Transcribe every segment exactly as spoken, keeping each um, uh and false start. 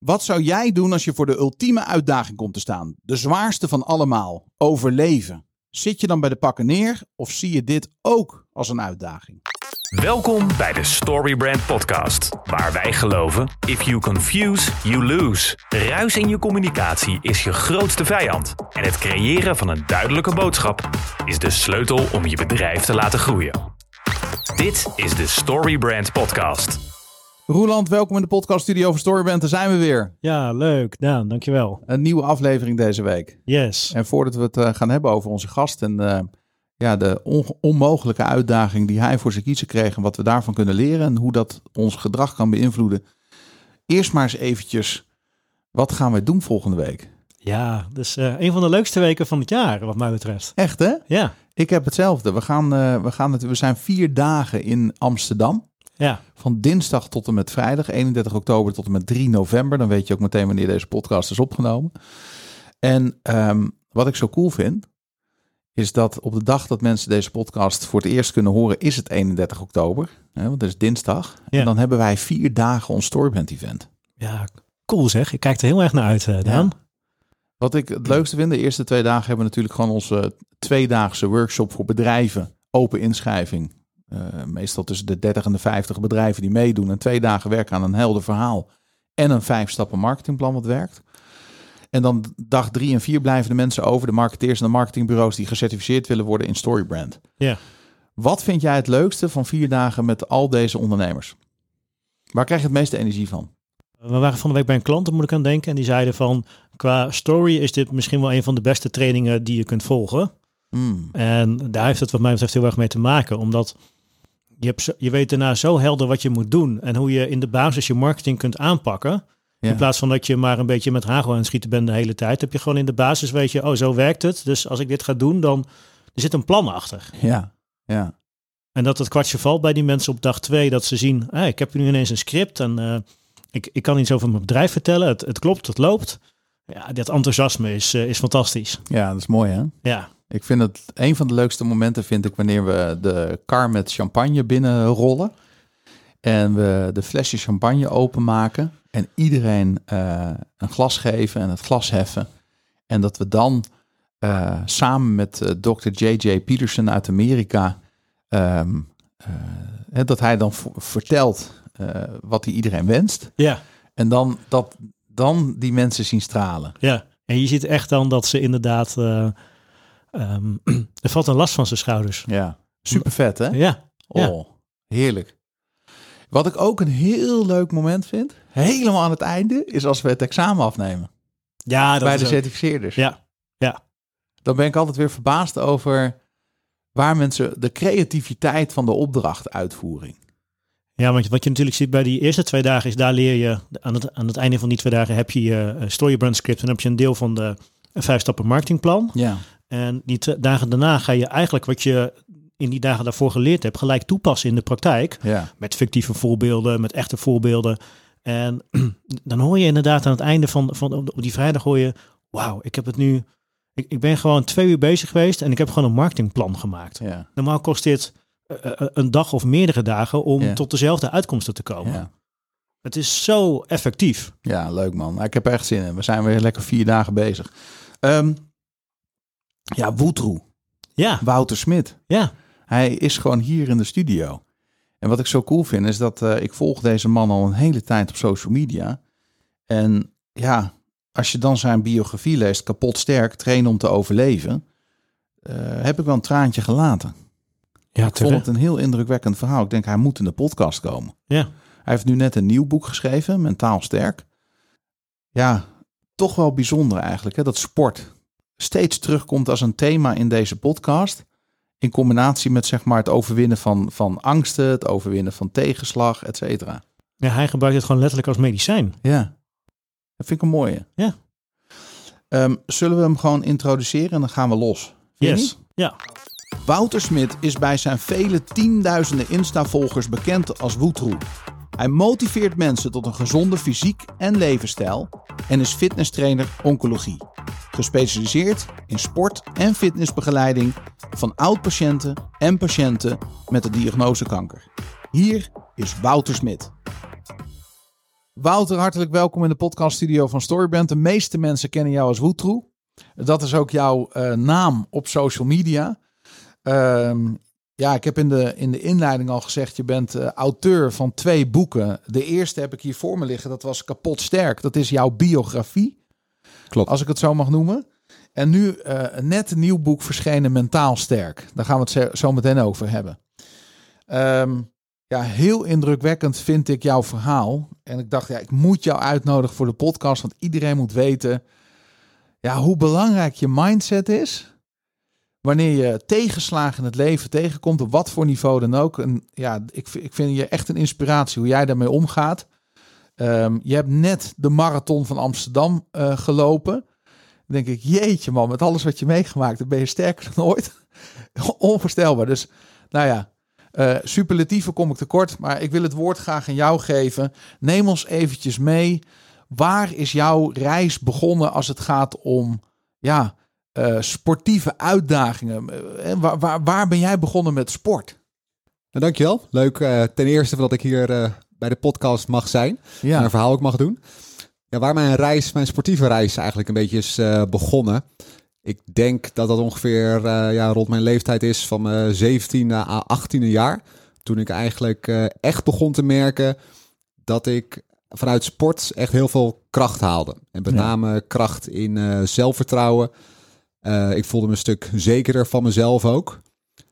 Wat zou jij doen als je voor de ultieme uitdaging komt te staan? De zwaarste van allemaal. Overleven. Zit je dan bij de pakken neer of zie je dit ook als een uitdaging? Welkom bij de Storybrand podcast, waar wij geloven: if you confuse, you lose. Ruis in je communicatie is je grootste vijand. En het creëren van een duidelijke boodschap is de sleutel om je bedrijf te laten groeien. Dit is de Storybrand podcast. Roeland, welkom in de podcaststudio van Storybrand. Daar zijn we weer. Ja, leuk. Daan, dankjewel. Een nieuwe aflevering deze week. Yes. En voordat we het uh, gaan hebben over onze gast en uh, ja, de on- onmogelijke uitdaging die hij voor zich kiezen kreeg en wat we daarvan kunnen leren en hoe dat ons gedrag kan beïnvloeden. Eerst maar eens eventjes, wat gaan we doen volgende week? Ja, dus uh, een van de leukste weken van het jaar, wat mij betreft. Echt, hè? Ja. Ik heb hetzelfde. We, gaan, uh, we, gaan het, we zijn vier dagen in Amsterdam. Ja. Van dinsdag tot en met vrijdag, eenendertig oktober tot en met drie november. Dan weet je ook meteen wanneer deze podcast is opgenomen. En um, wat ik zo cool vind, is dat op de dag dat mensen deze podcast voor het eerst kunnen horen, is het eenendertig oktober. Hè, want dat is dinsdag. Ja. En dan hebben wij vier dagen ons Storybrand event. Ja, cool zeg. Ik kijk er heel erg naar uit, uh, Daan. Ja. Wat ik het leukste vind, de eerste twee dagen hebben we natuurlijk gewoon onze tweedaagse workshop voor bedrijven. Open inschrijving. Uh, meestal tussen de dertig en de vijftig bedrijven die meedoen. En twee dagen werken aan een helder verhaal. En een vijf stappen marketingplan wat werkt. En dan dag drie en vier blijven de mensen over. De marketeers en de marketingbureaus die gecertificeerd willen worden in Storybrand. Ja. Wat vind jij het leukste van vier dagen met al deze ondernemers? Waar krijg je het meeste energie van? We waren van de week bij een klant, daar moet ik aan denken. En die zeiden van, qua story is dit misschien wel een van de beste trainingen die je kunt volgen. Mm. En daar heeft het wat mij betreft heel erg mee te maken. Omdat je, hebt zo, je weet daarna zo helder wat je moet doen. En hoe je in de basis je marketing kunt aanpakken. Ja. In plaats van dat je maar een beetje met hagel aan het schieten bent de hele tijd. Heb je gewoon in de basis, weet je, oh zo werkt het. Dus als ik dit ga doen, dan er zit een plan achter. Ja, ja. En dat het kwartje valt bij die mensen op dag twee. Dat ze zien, hey, ik heb nu ineens een script. En uh, ik, ik kan iets over mijn bedrijf vertellen. Het, het klopt, het loopt. Ja, dat enthousiasme is, uh, is fantastisch. Ja, dat is mooi hè? Ja. Ik vind het een van de leukste momenten vind ik wanneer we de kar met champagne binnenrollen. En we de flesje champagne openmaken. En iedereen uh, een glas geven en het glas heffen. En dat we dan uh, samen met uh, dokter J J Peterson uit Amerika. Um, uh, dat hij dan v- vertelt uh, wat hij iedereen wenst. Ja. En dan, dat, dan die mensen zien stralen. Ja, en je ziet echt dan dat ze inderdaad... Uh, um, er valt een last van zijn schouders. Ja, super vet hè? Ja. Oh, ja. Heerlijk. Wat ik ook een heel leuk moment vind, helemaal aan het einde, is als we het examen afnemen. Ja, dat bij is de ook... certificeerders. Ja, ja. Dan ben ik altijd weer verbaasd over waar mensen de creativiteit van de opdrachtuitvoering. Ja, want wat je natuurlijk ziet bij die eerste twee dagen is, daar leer je, aan het, aan het einde van die twee dagen heb je je Storybrand script en dan heb je een deel van de vijf stappen marketingplan. Ja. En die t- dagen daarna ga je eigenlijk wat je in die dagen daarvoor geleerd hebt, gelijk toepassen in de praktijk. Ja. Met fictieve voorbeelden, met echte voorbeelden. En dan hoor je inderdaad aan het einde van, van op die vrijdag hoor je, wauw, ik heb het nu, ik, ik ben gewoon twee uur bezig geweest en ik heb gewoon een marketingplan gemaakt. Ja. Normaal kost dit uh, een dag of meerdere dagen om ja. tot dezelfde uitkomsten te komen. Ja. Het is zo effectief. Ja, leuk man. Ik heb er echt zin in. We zijn weer lekker vier dagen bezig. Um, ja, Woetroe. Ja. Wouter Smit. Ja. Hij is gewoon hier in de studio. En wat ik zo cool vind is dat uh, ik volg deze man al een hele tijd op social media. En ja, als je dan zijn biografie leest, kapot sterk, trainen om te overleven, uh, heb ik wel een traantje gelaten. Ja, ik vond het een heel indrukwekkend verhaal. Ik denk, hij moet in de podcast komen. Ja. Hij heeft nu net een nieuw boek geschreven, Mentaal Sterk. Ja, toch wel bijzonder eigenlijk, hè, dat sport steeds terugkomt als een thema in deze podcast. In combinatie met zeg maar het overwinnen van, van angsten, het overwinnen van tegenslag, et cetera. Ja, hij gebruikt het gewoon letterlijk als medicijn. Ja, dat vind ik een mooie. Ja. Um, zullen we hem gewoon introduceren en dan gaan we los? Vind Yes. Ja. Wouter Smit is bij zijn vele tienduizenden Insta-volgers bekend als Woetroe. Hij motiveert mensen tot een gezonde fysiek en levensstijl en is fitnesstrainer oncologie. Gespecialiseerd in sport- en fitnessbegeleiding van oud-patiënten en patiënten met de diagnose kanker. Hier is Wouter Smit. Wouter, hartelijk welkom in de podcaststudio van Storybrand. De meeste mensen kennen jou als Woetroe. Dat is ook jouw uh, naam op social media. Um, ja, ik heb in de, in de inleiding al gezegd, je bent uh, auteur van twee boeken. De eerste heb ik hier voor me liggen, dat was Kapot Sterk. Dat is jouw biografie. Klopt. Als ik het zo mag noemen. En nu uh, net een nieuw boek verschenen, Mentaal Sterk. Daar gaan we het zo meteen over hebben. Um, Ja, heel indrukwekkend vind ik jouw verhaal. En ik dacht, ja, ik moet jou uitnodigen voor de podcast. Want iedereen moet weten ja, hoe belangrijk je mindset is. Wanneer je tegenslagen in het leven tegenkomt, op wat voor niveau dan ook. En ja, ik, ik vind je echt een inspiratie hoe jij daarmee omgaat. Um, je hebt net de marathon van Amsterdam uh, gelopen. Dan denk ik, jeetje man, met alles wat je meegemaakt hebt, ben je sterker dan ooit. Onvoorstelbaar. Dus, nou ja. Uh, superlatieven kom ik tekort, maar ik wil het woord graag aan jou geven. Neem ons eventjes mee. Waar is jouw reis begonnen als het gaat om ja, uh, sportieve uitdagingen? Uh, waar, waar, waar ben jij begonnen met sport? Nou, dankjewel. Leuk uh, ten eerste dat ik hier uh, bij de podcast mag zijn. Ja. En mijn verhaal ook mag doen. Ja, waar mijn reis, mijn sportieve reis eigenlijk een beetje is uh, begonnen. Ik denk dat dat ongeveer uh, ja, rond mijn leeftijd is van mijn zeventiende à achttiende jaar. Toen ik eigenlijk uh, echt begon te merken dat ik vanuit sport echt heel veel kracht haalde. En met name ja. kracht in uh, zelfvertrouwen. Uh, ik voelde me een stuk zekerder van mezelf ook.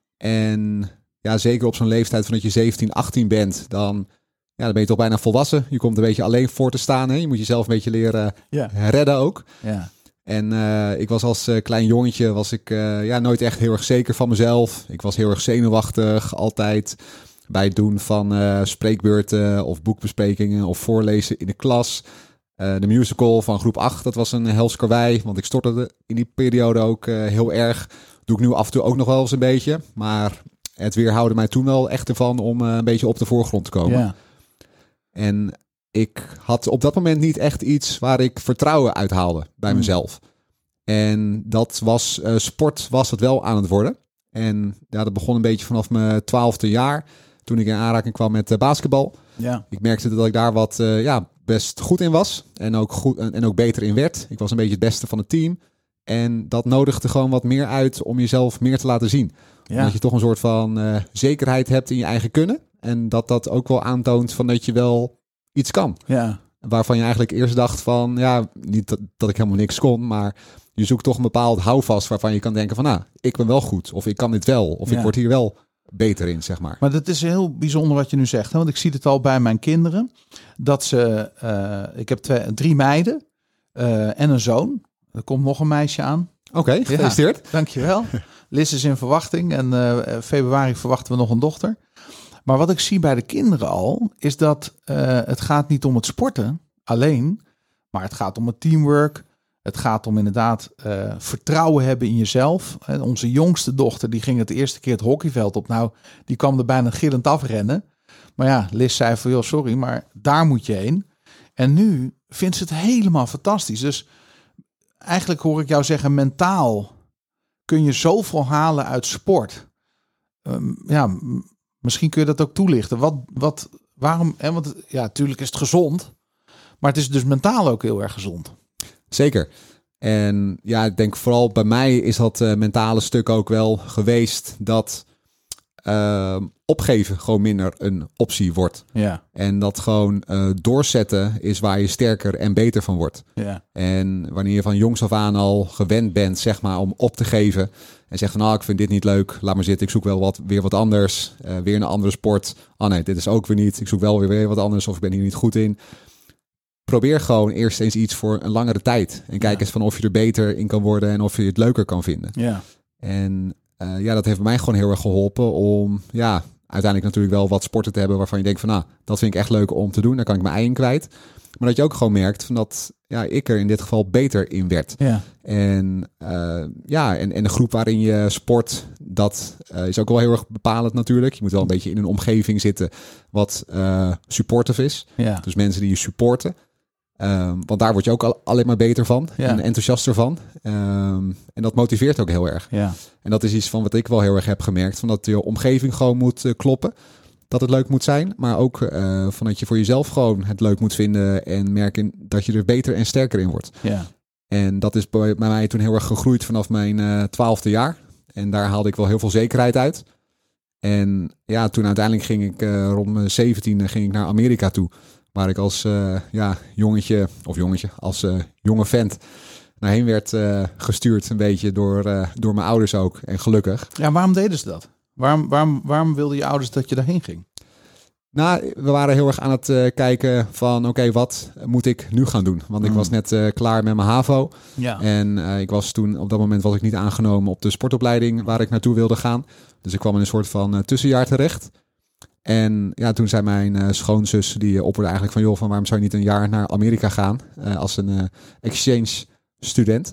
En ja, zeker op zo'n leeftijd van dat je zeventien, achttien bent, dan, ja, dan ben je toch bijna volwassen. Je komt een beetje alleen voor te staan. Hè? Je moet jezelf een beetje leren ja. redden ook. Ja. En uh, ik was als uh, klein jongetje was ik uh, ja, nooit echt heel erg zeker van mezelf. Ik was heel erg zenuwachtig, altijd bij het doen van uh, spreekbeurten of boekbesprekingen of voorlezen in de klas. Uh, de musical van groep acht, dat was een hels karwei, want ik stortte in die periode ook uh, heel erg. Doe ik nu af en toe ook nog wel eens een beetje, maar het weerhoudde mij toen wel echt ervan om uh, een beetje op de voorgrond te komen. Ja. En ik had op dat moment niet echt iets waar ik vertrouwen uit haalde bij mezelf. En dat was, uh, sport was het wel aan het worden. En ja, dat begon een beetje vanaf mijn twaalfde jaar, toen ik in aanraking kwam met uh, basketbal. Ja. Ik merkte dat ik daar wat uh, ja, best goed in was en ook, goed, en ook beter in werd. Ik was een beetje het beste van het team. En dat nodigde gewoon wat meer uit om jezelf meer te laten zien. Ja. Omdat je toch een soort van uh, zekerheid hebt in je eigen kunnen. En dat dat ook wel aantoont van dat je wel iets kan. Ja. Waarvan je eigenlijk eerst dacht van, ja, niet dat, dat ik helemaal niks kon, maar je zoekt toch een bepaald houvast waarvan je kan denken van, nou, ik ben wel goed, of ik kan dit wel, of ja. ik word hier wel beter in, zeg maar. Maar dat is heel bijzonder wat je nu zegt, hè? Want ik zie het al bij mijn kinderen, dat ze, uh, ik heb twee, drie meiden uh, en een zoon. Er komt nog een meisje aan. Oké, okay, gefeliciteerd. Ja, dankjewel. Liz is in verwachting en uh, februari verwachten we nog een dochter. Maar wat ik zie bij de kinderen al, is dat uh, het gaat niet om het sporten alleen, maar het gaat om het teamwork. Het gaat om inderdaad uh, vertrouwen hebben in jezelf. En onze jongste dochter, die ging het de eerste keer het hockeyveld op. Nou, die kwam er bijna gillend afrennen. Maar ja, Liz zei van, joh, sorry, maar daar moet je heen. En nu vindt ze het helemaal fantastisch. Dus eigenlijk hoor ik jou zeggen, mentaal kun je zoveel halen uit sport. Um, ja, misschien kun je dat ook toelichten. Wat, wat, waarom? Hè, want ja, natuurlijk is het gezond, maar het is dus mentaal ook heel erg gezond. Zeker. En ja, ik denk vooral bij mij is dat uh, mentale stuk ook wel geweest dat uh, opgeven gewoon minder een optie wordt. Ja. En dat gewoon uh, doorzetten is waar je sterker en beter van wordt. Ja. En wanneer je van jongs af aan al gewend bent, zeg maar, om op te geven en zegt van, nou, ik vind dit niet leuk, laat maar zitten, ik zoek wel wat, weer wat anders, uh, weer een andere sport. Oh nee, dit is ook weer niet, ik zoek wel weer, weer wat anders of ik ben hier niet goed in. Probeer gewoon eerst eens iets voor een langere tijd. En kijk ja. eens van of je er beter in kan worden en of je het leuker kan vinden. Ja. En uh, ja, dat heeft mij gewoon heel erg geholpen om ja, uiteindelijk natuurlijk wel wat sporten te hebben waarvan je denkt van, nou, dat vind ik echt leuk om te doen. Daar kan ik mijn ei in kwijt. Maar dat je ook gewoon merkt van dat ja, ik er in dit geval beter in werd. Ja. En uh, ja, en, en de groep waarin je sport, dat uh, is ook wel heel erg bepalend natuurlijk. Je moet wel een beetje in een omgeving zitten wat uh, supportive is. Ja. Dus mensen die je supporten. Um, want daar word je ook al, alleen maar beter van ja. en enthousiaster van. Um, en dat motiveert ook heel erg. Ja. En dat is iets van wat ik wel heel erg heb gemerkt. Van dat je omgeving gewoon moet uh, kloppen. dat het leuk moet zijn. Maar ook uh, van dat je voor jezelf gewoon het leuk moet vinden. En merken dat je er beter en sterker in wordt. Ja. En dat is bij mij toen heel erg gegroeid vanaf mijn twaalfde uh, jaar. En daar haalde ik wel heel veel zekerheid uit. En ja, toen uiteindelijk ging ik uh, rond mijn zeventiende ging ik naar Amerika toe. Waar ik als uh, ja, jongetje, of jongetje, als uh, jonge vent naar heen werd uh, gestuurd. Een beetje door, uh, door mijn ouders ook. En gelukkig. Ja, waarom deden ze dat? Waarom, waarom, waarom wilden je ouders dat je daarheen ging? Nou, we waren heel erg aan het uh, kijken van oké, okay, wat moet ik nu gaan doen? Want ik mm. was net uh, klaar met mijn HAVO. Ja. En uh, ik was toen, op dat moment was ik niet aangenomen op de sportopleiding waar ik naartoe wilde gaan. Dus ik kwam in een soort van uh, tussenjaar terecht. En ja, toen zei mijn uh, schoonzus, die uh, opperde eigenlijk van joh, van waarom zou je niet een jaar naar Amerika gaan? Uh, als een uh, exchange student.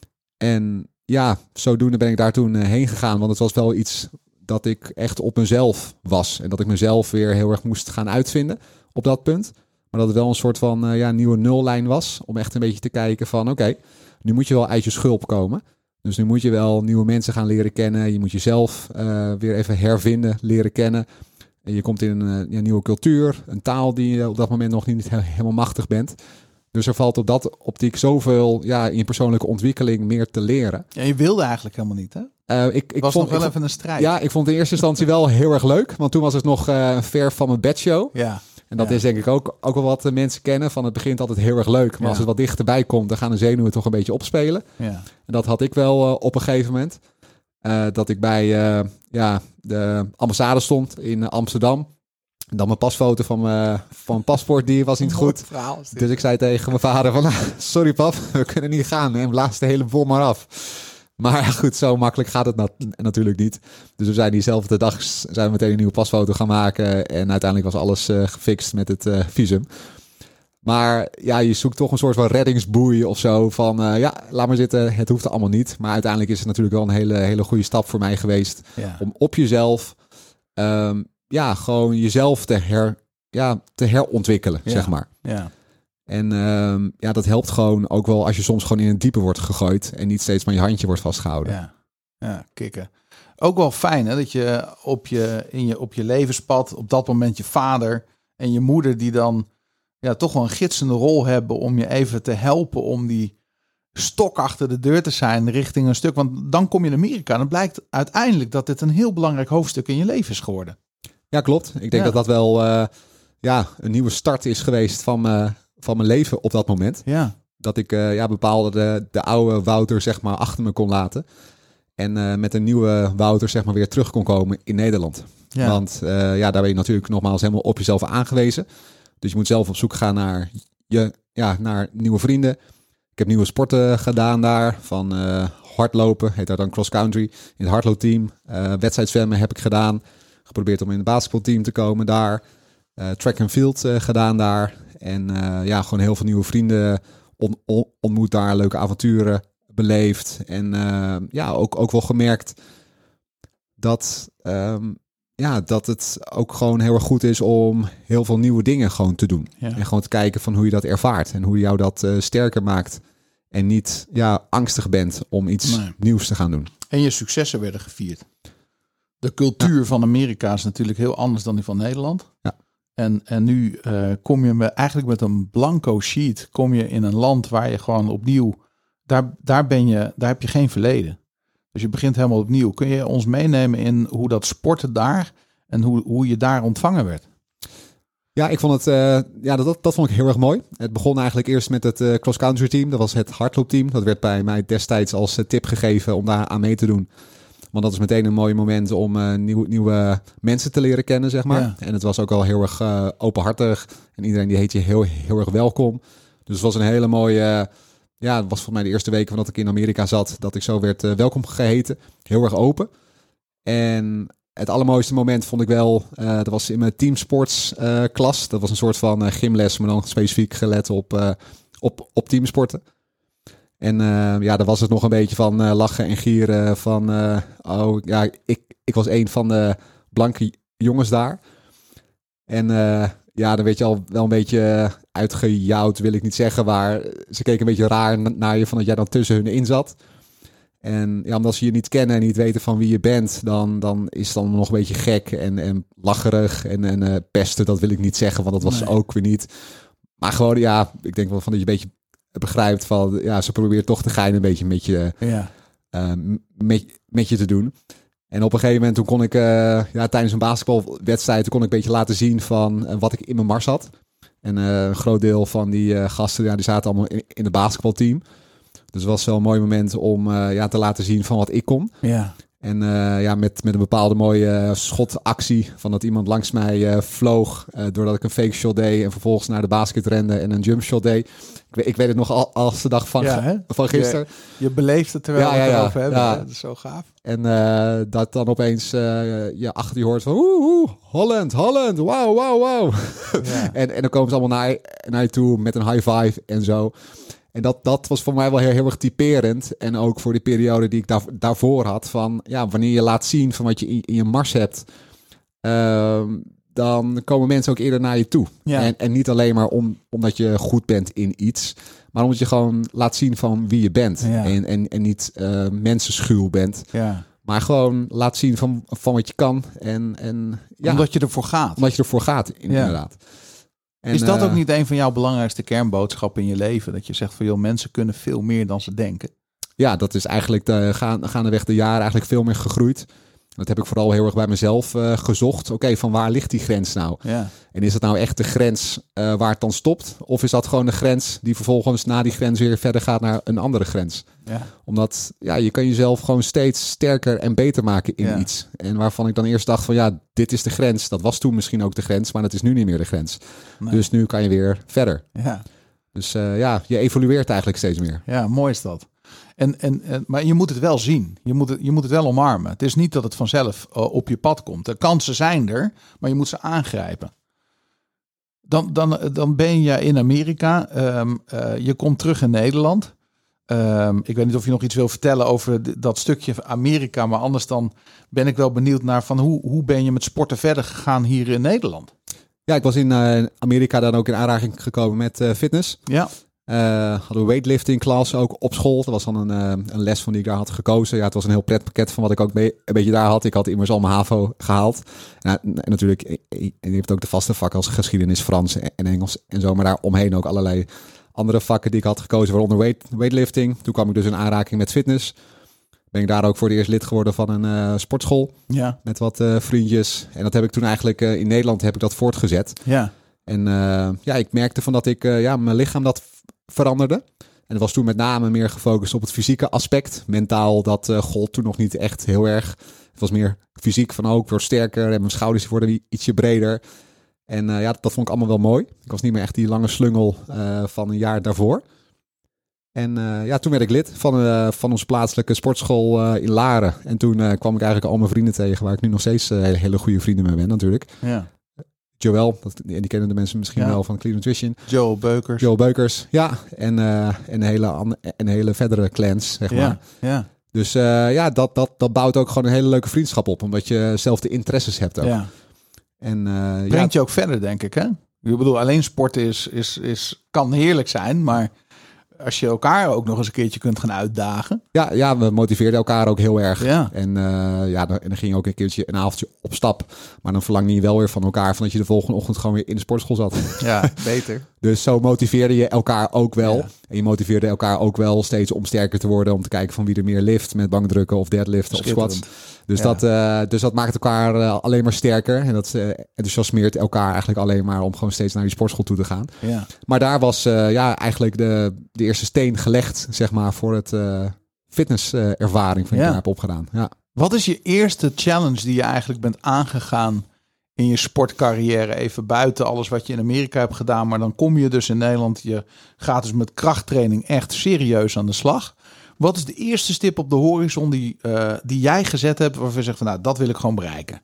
En ja, zodoende ben ik daar toen uh, heen gegaan. Want het was wel iets dat ik echt op mezelf was. En dat ik mezelf weer heel erg moest gaan uitvinden op dat punt. Maar dat het wel een soort van uh, ja, nieuwe nullijn was. Om echt een beetje te kijken van oké, okay, nu moet je wel uit je schulp komen. Dus nu moet je wel nieuwe mensen gaan leren kennen. Je moet jezelf uh, weer even hervinden, leren kennen. En je komt in een, een nieuwe cultuur, een taal die je op dat moment nog niet helemaal machtig bent. Dus er valt op dat optiek zoveel ja, in persoonlijke ontwikkeling meer te leren. Ja, je wilde eigenlijk helemaal niet, hè? Uh, ik, ik was vond, nog wel ik, even een strijd. Ja, ik vond in eerste instantie wel heel erg leuk. Want toen was het nog uh, ver van mijn bedshow. Ja. En dat ja. is denk ik ook, ook wel wat mensen kennen. Van het begint altijd heel erg leuk. Maar ja. als het wat dichterbij komt, dan gaan de zenuwen toch een beetje opspelen. Ja. En dat had ik wel uh, op een gegeven moment. Uh, dat ik bij uh, ja, de ambassade stond in Amsterdam. En dan mijn pasfoto van mijn, van mijn paspoort, die was niet goed. Verhaal, dus ik zei tegen mijn vader van, sorry pap, we kunnen niet gaan. En blaas de hele bol maar af. Maar goed, zo makkelijk gaat het nat- natuurlijk niet. Dus we zijn diezelfde dag zijn we meteen een nieuwe pasfoto gaan maken. En uiteindelijk was alles uh, gefixt met het uh, visum. Maar ja, je zoekt toch een soort van reddingsboei of zo. Van uh, ja, laat maar zitten, het hoeft allemaal niet. Maar uiteindelijk is het natuurlijk wel een hele, hele goede stap voor mij geweest. Ja. Om op jezelf, um, ja, gewoon jezelf te, her, ja, te herontwikkelen, ja. zeg maar. Ja. En um, ja, dat helpt gewoon ook wel als je soms gewoon in het diepe wordt gegooid. En niet steeds van je handje wordt vastgehouden. Ja, ja, kicken. Ook wel fijn hè, dat je op je, in je op je levenspad op dat moment je vader en je moeder die dan ja, toch wel een gidsende rol hebben om je even te helpen om die stok achter de deur te zijn richting een stuk. Want dan kom je in Amerika en dan blijkt uiteindelijk dat dit een heel belangrijk hoofdstuk in je leven is geworden. Ja, klopt. Ik denk ja. dat dat wel uh, ja, een nieuwe start is geweest van, uh, van mijn leven op dat moment. Ja. Dat ik uh, ja, bepaalde de, de oude Wouter zeg maar achter me kon laten. En uh, met een nieuwe Wouter zeg maar weer terug kon komen in Nederland. Ja. Want uh, ja, daar ben je natuurlijk nogmaals helemaal op jezelf aangewezen. Dus je moet zelf op zoek gaan naar, je, ja, naar nieuwe vrienden. Ik heb nieuwe sporten gedaan daar. Van uh, hardlopen, heet dat dan cross country. In het hardloopteam. Uh, wedstrijdzwemmen heb ik gedaan. Geprobeerd om in het basketbalteam te komen daar. Uh, track and field uh, gedaan daar. En uh, ja, gewoon heel veel nieuwe vrienden on, on, ontmoet daar. Leuke avonturen beleefd. En uh, ja, ook, ook wel gemerkt dat... Um, Ja, dat het ook gewoon heel erg goed is om heel veel nieuwe dingen gewoon te doen. Ja. En gewoon te kijken van hoe je dat ervaart. En hoe jou dat uh, sterker maakt. En niet ja, angstig bent om iets nee. nieuws te gaan doen. En je successen werden gevierd. De cultuur ja. van Amerika is natuurlijk heel anders dan die van Nederland. Ja. En, en nu uh, kom je met, eigenlijk met een blanco sheet. Kom je in een land waar je gewoon opnieuw... Daar, daar, ben je, daar heb je geen verleden. Dus je begint helemaal opnieuw. Kun je ons meenemen in hoe dat sporten daar en hoe, hoe je daar ontvangen werd? Ja, ik vond het, uh, ja, dat, dat vond ik heel erg mooi. Het begon eigenlijk eerst met het uh, cross-country team. Dat was het hardloopteam. Dat werd bij mij destijds als uh, tip gegeven om daar aan mee te doen. Want dat is meteen een mooi moment om uh, nieuw, nieuwe mensen te leren kennen, zeg maar. Ja. En het was ook al heel erg uh, openhartig. En iedereen die heet je heel, heel erg welkom. Dus het was een hele mooie... Uh, Ja, het was volgens mij de eerste weken van dat ik in Amerika zat, dat ik zo werd uh, welkom geheten. Heel erg open. En het allermooiste moment vond ik wel, uh, dat was in mijn teamsports uh, klas. Dat was een soort van uh, gymles, maar dan specifiek gelet op, uh, op, op teamsporten. En uh, ja, daar was het nog een beetje van uh, lachen en gieren van, uh, oh ja, ik, ik was een van de blanke jongens daar. En uh, ja, dan werd je al wel een beetje uitgejouwd, wil ik niet zeggen. Maar ze keken een beetje raar naar je van dat jij dan tussen hun in zat. En ja, omdat ze je niet kennen en niet weten van wie je bent, dan, dan is het dan nog een beetje gek en, en lacherig. En, en uh, pesten, dat wil ik niet zeggen, want dat was nee. ook weer niet. Maar gewoon, ja, ik denk wel van dat je een beetje begrijpt van, ja, ze probeert toch te geinen een beetje met je, ja. uh, met, met je te doen. En op een gegeven moment, toen kon ik, uh, ja, tijdens een basketbalwedstrijd, toen kon ik een beetje laten zien van uh, wat ik in mijn mars had. En uh, een groot deel van die uh, gasten, ja, die zaten allemaal in, in het basketbalteam. Dus het was wel een mooi moment om uh, ja, te laten zien van wat ik kon. Ja. En uh, ja, met, met een bepaalde mooie uh, schotactie van dat iemand langs mij uh, vloog. Uh, doordat ik een fake shot deed en vervolgens naar de basket rende en een jump shot deed. Ik weet, ik weet het nog al, als de dag van, ja, van gisteren. Je, je beleeft het terwijl ja, we ja, het ja, erover hebben. Ja. Dat is zo gaaf. En uh, dat dan opeens uh, je achter je hoort van oeh, oeh, Holland, Holland, wauw, wauw, wauw. Ja. en, en dan komen ze allemaal naar, naar je toe met een high five en zo. En dat, dat was voor mij wel heel, heel erg typerend. En ook voor die periode die ik daar, daarvoor had. Van ja, wanneer je laat zien van wat je in, in je mars hebt. Uh, dan komen mensen ook eerder naar je toe. Ja. En, en niet alleen maar om, omdat je goed bent in iets. Maar omdat je gewoon laat zien van wie je bent. Ja. En, en, en niet uh, mensenschuw bent. Ja. Maar gewoon laat zien van, van wat je kan. En, en, ja, omdat je ervoor gaat. Omdat je ervoor gaat, inderdaad. Ja. En, is dat ook niet een van jouw belangrijkste kernboodschappen in je leven? Dat je zegt van, joh, mensen kunnen veel meer dan ze denken. Ja, dat is eigenlijk de, gaan, gaandeweg de jaren eigenlijk veel meer gegroeid. Dat heb ik vooral heel erg bij mezelf uh, gezocht. Oké, okay, van waar ligt die grens nou? Ja. En is dat nou echt de grens uh, waar het dan stopt? Of is dat gewoon de grens die vervolgens na die grens weer verder gaat naar een andere grens? Ja. Omdat ja, je kan jezelf gewoon steeds sterker en beter maken in ja. iets. En waarvan ik dan eerst dacht van ja, dit is de grens. Dat was toen misschien ook de grens, maar dat is nu niet meer de grens. Nee. Dus nu kan je weer verder. Ja. Dus uh, ja, je evolueert eigenlijk steeds meer. Ja, mooi is dat. En, en, en, maar je moet het wel zien. Je moet het, je moet het wel omarmen. Het is niet dat het vanzelf uh, op je pad komt. De kansen zijn er, maar je moet ze aangrijpen. Dan, dan, dan ben je in Amerika. Um, uh, je komt terug in Nederland. Um, ik weet niet of je nog iets wil vertellen over d- dat stukje Amerika. Maar anders dan ben ik wel benieuwd naar van hoe, hoe ben je met sporten verder gegaan hier in Nederland? Ja, ik was in uh, Amerika dan ook in aanraking gekomen met uh, fitness. Ja. Uh, hadden we weightlifting klas ook op school. Dat was dan een, uh, een les van die ik daar had gekozen. Ja, het was een heel pretpakket van wat ik ook mee, een beetje daar had. Ik had immers al mijn HAVO gehaald. En, en natuurlijk, en je hebt ook de vaste vakken als geschiedenis, Frans en, en Engels en zo. Maar daar omheen ook allerlei andere vakken die ik had gekozen, waaronder weight, weightlifting. Toen kwam ik dus in aanraking met fitness. Ben ik daar ook voor het eerst lid geworden van een uh, sportschool. Ja. Met wat uh, vriendjes. En dat heb ik toen eigenlijk uh, in Nederland heb ik dat voortgezet. Ja. En uh, ja, ik merkte van dat ik uh, ja, mijn lichaam dat veranderde. En dat was toen met name meer gefocust op het fysieke aspect. Mentaal, dat uh, gold toen nog niet echt heel erg. Het was meer fysiek van ook, ik word sterker en mijn schouders worden ietsje breder. En uh, ja, dat, dat vond ik allemaal wel mooi. Ik was niet meer echt die lange slungel uh, van een jaar daarvoor. En uh, ja, toen werd ik lid van, uh, van onze plaatselijke sportschool uh, in Laren. En toen uh, kwam ik eigenlijk al mijn vrienden tegen, waar ik nu nog steeds uh, hele, hele goede vrienden mee ben natuurlijk. Ja. Joel, dat, die kennen de mensen misschien ja. wel van Clean Nutrition. Joel Beukers. Joel Beukers, ja. En, uh, en, hele, en hele verdere clans, zeg maar. Ja, ja. Dus uh, ja, dat, dat, dat bouwt ook gewoon een hele leuke vriendschap op. Omdat je zelf de interesses hebt ook. Ja. En, uh, Brengt ja, je ook verder, denk ik, hè? Ik bedoel, alleen sporten is, is, is, kan heerlijk zijn, maar als je elkaar ook nog eens een keertje kunt gaan uitdagen. Ja, ja, we motiveerden elkaar ook heel erg. Ja. En, uh, ja, dan, en dan ging je ook een keertje een avondje op stap. Maar dan verlangde je wel weer van elkaar van dat je de volgende ochtend gewoon weer in de sportschool zat. Ja, beter. Dus zo motiveerde je elkaar ook wel. Ja. En je motiveerde elkaar ook wel steeds om sterker te worden. Om te kijken van wie er meer lift met bankdrukken of deadliften of squats. Dus, ja. dat, uh, dus dat maakt elkaar uh, alleen maar sterker. En dat uh, enthousiasmeert elkaar eigenlijk alleen maar om gewoon steeds naar die sportschool toe te gaan. Ja. Maar daar was uh, ja, eigenlijk de, de eerste steen gelegd, zeg maar, voor het uh, fitnesservaring uh, van je ja. daar heb opgedaan. Ja. Wat is je eerste challenge die je eigenlijk bent aangegaan in je sportcarrière? Even buiten alles wat je in Amerika hebt gedaan. Maar dan kom je dus in Nederland. Je gaat dus met krachttraining echt serieus aan de slag. Wat is de eerste stip op de horizon die, uh, die jij gezet hebt, waarvan je zegt van nou, dat wil ik gewoon bereiken?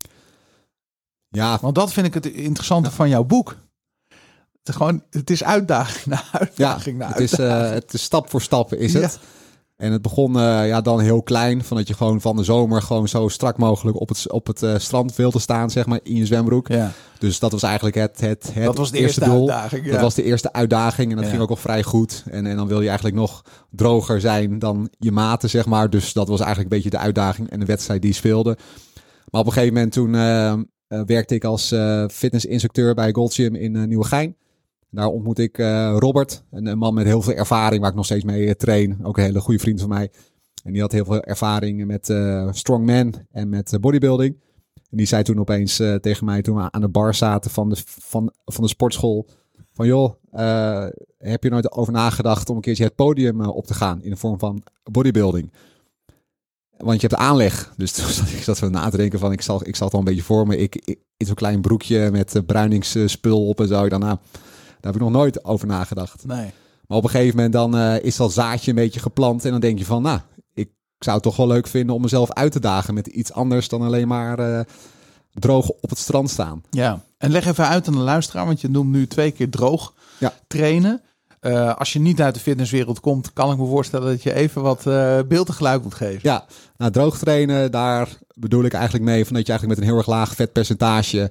Ja. Want dat vind ik het interessante ja. van jouw boek. Het, gewoon, het is uitdaging na uitdaging ja, na het uitdaging. Is, uh, het is stap voor stap is het. Ja. En het begon uh, ja, dan heel klein. Van dat je gewoon van de zomer gewoon zo strak mogelijk op het, op het uh, strand wilde staan, zeg maar, in je zwembroek. Ja. Dus dat was eigenlijk het, het, het dat was de eerste, eerste doel. Uitdaging, ja. Dat was de eerste uitdaging en dat ja. ging ook al vrij goed. En, en dan wil je eigenlijk nog droger zijn dan je maten, zeg maar. Dus dat was eigenlijk een beetje de uitdaging en de wedstrijd die speelde. Maar op een gegeven moment toen uh, uh, werkte ik als uh, fitnessinstructeur bij Gold Gym in uh, Nieuwegein. Daar ontmoet ik uh, Robert, een, een man met heel veel ervaring waar ik nog steeds mee uh, train. Ook een hele goede vriend van mij. En die had heel veel ervaring met uh, strongman en met uh, bodybuilding. En die zei toen opeens uh, tegen mij, toen we aan de bar zaten van de, van, van de sportschool, van joh, uh, heb je nooit over nagedacht om een keertje het podium uh, op te gaan in de vorm van bodybuilding? Want je hebt de aanleg. Dus toen zat ik zat zo na te denken van, ik zat, ik zat al een beetje voor me. Ik, ik in zo'n klein broekje met uh, bruiningsspul op en zo. Ik dacht, nou, daar heb ik nog nooit over nagedacht. Nee. Maar op een gegeven moment dan uh, is dat zaadje een beetje geplant. En dan denk je van, nou, ik zou het toch wel leuk vinden om mezelf uit te dagen met iets anders dan alleen maar uh, droog op het strand staan. Ja, en leg even uit aan de luisteraar, want je noemt nu twee keer droog ja. trainen. Uh, als je niet uit de fitnesswereld komt, kan ik me voorstellen dat je even wat uh, beeld en geluid moet geven. Ja, nou, droog trainen, daar bedoel ik eigenlijk mee van dat je eigenlijk met een heel erg laag vetpercentage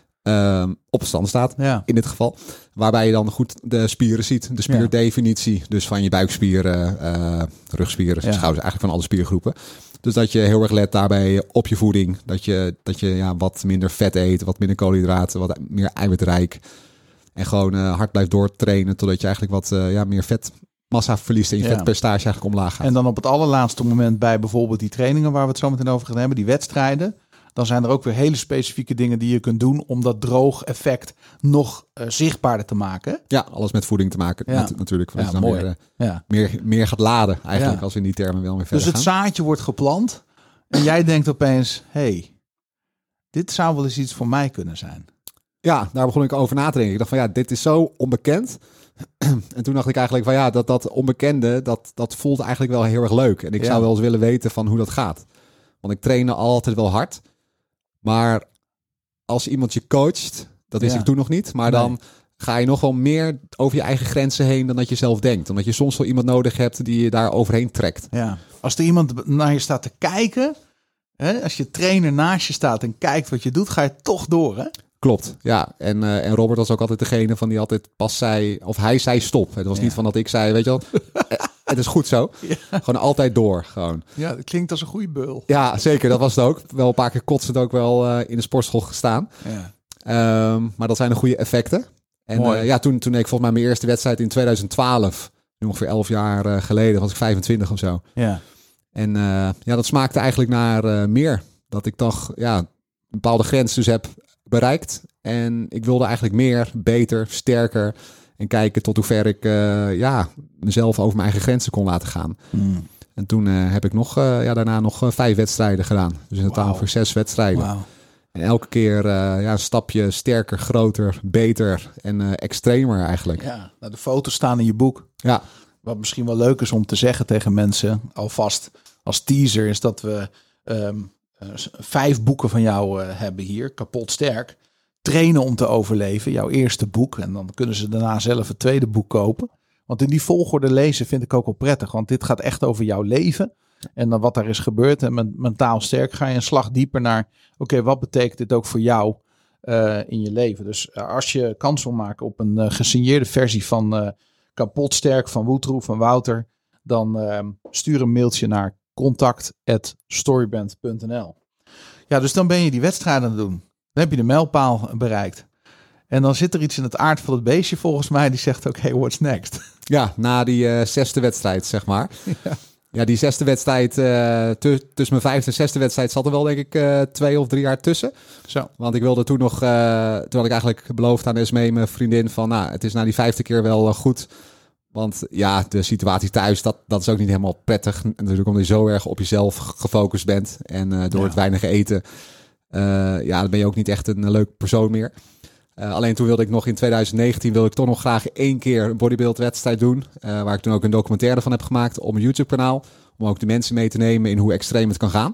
uh, op het strand staat, ja. in dit geval. Waarbij je dan goed de spieren ziet, de spierdefinitie. Dus van je buikspieren, uh, rugspieren, ja. schouders, eigenlijk van alle spiergroepen. Dus dat je heel erg let daarbij op je voeding. Dat je, dat je ja, wat minder vet eet, wat minder koolhydraten, wat meer eiwitrijk. En gewoon uh, hard blijft doortrainen totdat je eigenlijk wat uh, ja, meer vetmassa verliest en je ja. vetpercentage eigenlijk omlaag gaat. En dan op het allerlaatste moment bij bijvoorbeeld die trainingen waar we het zo meteen over gaan hebben, die wedstrijden. Dan zijn er ook weer hele specifieke dingen die je kunt doen om dat droog effect nog uh, zichtbaarder te maken. Ja, alles met voeding te maken ja. met, natuurlijk. Ja, je dan mooi. Meer, uh, ja. meer, meer gaat laden eigenlijk, ja. als we in die termen wel meer verder Dus het gaan. zaadje wordt geplant en jij denkt opeens, hey, dit zou wel eens iets voor mij kunnen zijn. Ja, daar begon ik over na te denken. Ik dacht van ja, dit is zo onbekend. En toen dacht ik eigenlijk van ja, dat, dat onbekende, dat, dat voelt eigenlijk wel heel erg leuk. En ik ja. zou wel eens willen weten van hoe dat gaat. Want ik trainde altijd wel hard. Maar als iemand je coacht, dat wist ja. ik toen nog niet. Maar nee. dan ga je nog wel meer over je eigen grenzen heen dan dat je zelf denkt. Omdat je soms wel iemand nodig hebt die je daar overheen trekt. Ja. Als er iemand naar je staat te kijken, hè, als je trainer naast je staat en kijkt wat je doet, ga je toch door, hè? Klopt, ja. En, uh, en Robert was ook altijd degene van die altijd pas zei, of hij zei stop. Het was ja. niet van dat ik zei, weet je wel, het is goed zo. Ja. Gewoon altijd door, gewoon. Ja, dat klinkt als een goede beul. Ja, zeker. Dat was het ook. Wel een paar keer kotsend ook wel uh, in de sportschool gestaan. Ja. Um, maar dat zijn de goede effecten. En uh, ja, toen, toen ik volgens mij mijn eerste wedstrijd in twintig twaalf, ongeveer elf jaar uh, geleden, was ik vijfentwintig of zo. Ja. En uh, ja, dat smaakte eigenlijk naar uh, meer. Dat ik toch, ja, een bepaalde grens dus heb bereikt. En ik wilde eigenlijk meer, beter, sterker. En kijken tot hoe ver ik uh, ja, mezelf over mijn eigen grenzen kon laten gaan. Mm. En toen uh, heb ik nog, uh, ja, daarna nog uh, vijf wedstrijden gedaan. Dus in totaal wow. voor zes wedstrijden. Wow. En elke keer uh, ja, een stapje sterker, groter, beter en uh, extremer eigenlijk. Ja, nou, de foto's staan in je boek. Ja. Wat misschien wel leuk is om te zeggen tegen mensen, alvast als teaser, is dat we um, uh, vijf boeken van jou uh, hebben hier. Kapot sterk. Trainen om te overleven, jouw eerste boek. En dan kunnen ze daarna zelf het tweede boek kopen. Want in die volgorde lezen vind ik ook wel prettig. Want dit gaat echt over jouw leven. En dan wat daar is gebeurd. En met mentaal sterk ga je een slag dieper naar, oké, okay, wat betekent dit ook voor jou uh, in je leven? Dus uh, als je kans wil maken op een uh, gesigneerde versie van uh, Kapot sterk van Woetroe, van Wouter, dan uh, stuur een mailtje naar contact at storybrand punt n l. Ja, dus dan ben je die wedstrijden aan het doen. Dan heb je de mijlpaal bereikt. En dan zit er iets in het aard van het beestje volgens mij die zegt, oké, okay, what's next? Ja, na die uh, zesde wedstrijd, zeg maar. Ja, ja die zesde wedstrijd, uh, t- tussen mijn vijfde en zesde wedstrijd zat er wel denk ik uh, twee of drie jaar tussen. Zo. Want ik wilde toen nog, uh, toen had ik eigenlijk beloofd aan Esmee, mijn vriendin, van nou, het is na die vijfde keer wel uh, goed. Want ja, de situatie thuis, dat, dat is ook niet helemaal prettig. Natuurlijk omdat je zo erg op jezelf gefocust bent. En uh, door ja. het weinige eten, uh, ja, dan ben je ook niet echt een, een leuk persoon meer. Uh, alleen toen wilde ik nog in twintig negentien wilde ik toch nog graag één keer een bodybuildwedstrijd doen. Uh, waar ik toen ook een documentaire van heb gemaakt op mijn YouTube kanaal. Om ook de mensen mee te nemen in hoe extreem het kan gaan.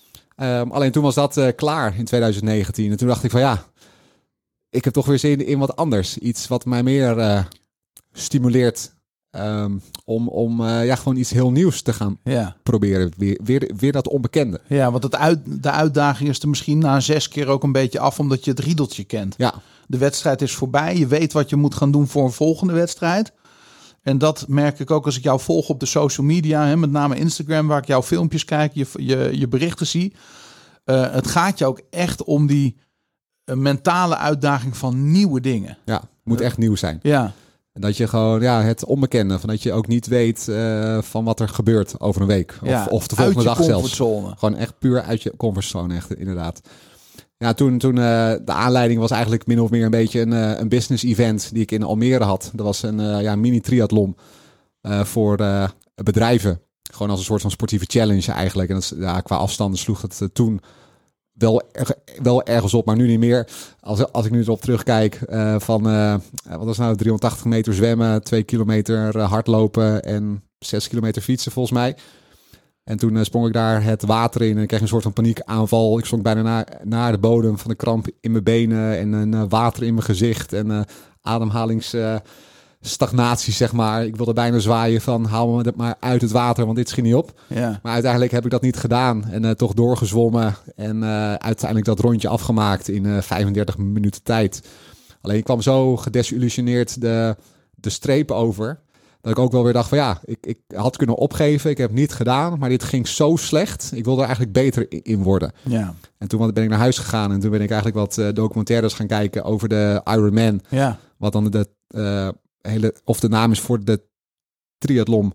Um, alleen toen was dat uh, klaar in twintig negentien. En toen dacht ik van ja, ik heb toch weer zin in wat anders. Iets wat mij meer uh, stimuleert Um, om om uh, ja, gewoon iets heel nieuws te gaan ja. proberen. Weer, weer, weer dat onbekende. Ja, want het uit, de uitdaging is er misschien na zes keer ook een beetje af, omdat je het riedeltje kent. Ja. De wedstrijd is voorbij. Je weet wat je moet gaan doen voor een volgende wedstrijd. En dat merk ik ook als ik jou volg op de social media. Hè, met name Instagram, waar ik jouw filmpjes kijk, je, je, je berichten zie. Uh, het gaat je ook echt om die uh, mentale uitdaging van nieuwe dingen. Ja, het moet echt nieuw zijn. Ja. En dat je gewoon ja, het onbekende, van dat je ook niet weet uh, van wat er gebeurt over een week. Of, ja, of de volgende dag zelfs. Zone. Gewoon echt puur uit je comfortzone, echt inderdaad. Ja, toen, toen uh, de aanleiding was eigenlijk min of meer een beetje een, uh, een business event die ik in Almere had. Dat was een uh, ja, mini triathlon uh, voor uh, bedrijven. Gewoon als een soort van sportieve challenge eigenlijk. En dat, ja, qua afstanden sloeg het uh, toen wel, erg, wel ergens op, maar nu niet meer. Als, als ik nu erop terugkijk uh, van, uh, wat was nou, driehonderdtachtig meter zwemmen, twee kilometer uh, hardlopen en zes kilometer fietsen volgens mij. En toen uh, sprong ik daar het water in en ik kreeg een soort van paniekaanval. Ik stond bijna naar, naar de bodem van de kramp in mijn benen en een uh, water in mijn gezicht en uh, ademhalingsstagnatie, uh, zeg maar. Ik wilde bijna zwaaien van haal me dat maar uit het water, want dit schiet niet op. Ja. Maar uiteindelijk heb ik dat niet gedaan en uh, toch doorgezwommen en uh, uiteindelijk dat rondje afgemaakt in uh, vijfendertig minuten tijd. Alleen ik kwam zo gedesillusioneerd de, de streep over. Dat ik ook wel weer dacht van ja, ik, ik had kunnen opgeven. Ik heb het niet gedaan, maar dit ging zo slecht. Ik wilde er eigenlijk beter in worden. Ja. En toen ben ik naar huis gegaan. En toen ben ik eigenlijk wat uh, documentaires gaan kijken over de Ironman. Ja. Wat dan de uh, hele, of de naam is voor de triathlon.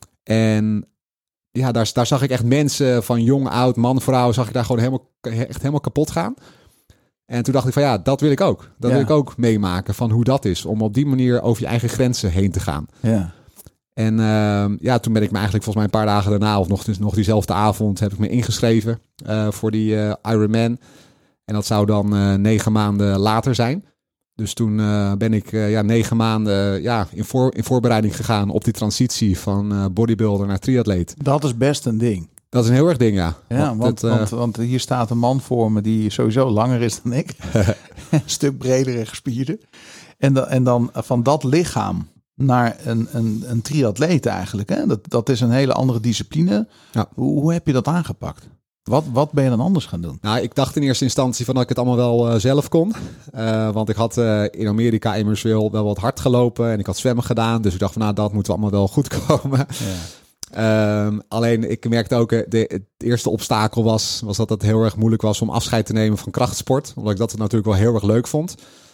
En ja, daar, daar zag ik echt mensen van jong, oud, man, vrouw. Zag ik daar gewoon helemaal, echt helemaal kapot gaan. En toen dacht ik van ja, dat wil ik ook. Dat ja. wil ik ook meemaken van hoe dat is. Om op die manier over je eigen grenzen heen te gaan. Ja. En uh, ja, toen ben ik me eigenlijk volgens mij een paar dagen daarna... of nog, dus nog diezelfde avond heb ik me ingeschreven uh, voor die uh, Ironman. En dat zou dan uh, negen maanden later zijn. Dus toen uh, ben ik uh, ja, negen maanden ja, in, voor, in voorbereiding gegaan... op die transitie van uh, bodybuilder naar triatleet. Dat is best een ding. Dat is een heel erg ding, ja. Ja, want, want, het, uh... want, want hier staat een man voor me die sowieso langer is dan ik. Een stuk breder en gespierder. En, da, en dan van dat lichaam naar een, een, een triatleet eigenlijk. Hè? Dat, dat is een hele andere discipline. Ja. Hoe, hoe heb je dat aangepakt? Wat, wat ben je dan anders gaan doen? Nou, ik dacht in eerste instantie van dat ik het allemaal wel uh, zelf kon. Uh, want ik had uh, in Amerika immers wel, wel wat hard gelopen. En ik had zwemmen gedaan. Dus ik dacht van nou, dat moet allemaal wel goed komen. Ja. Um, alleen ik merkte ook, de, het eerste obstakel was, was dat het heel erg moeilijk was om afscheid te nemen van krachtsport. Omdat ik dat natuurlijk wel heel erg leuk vond.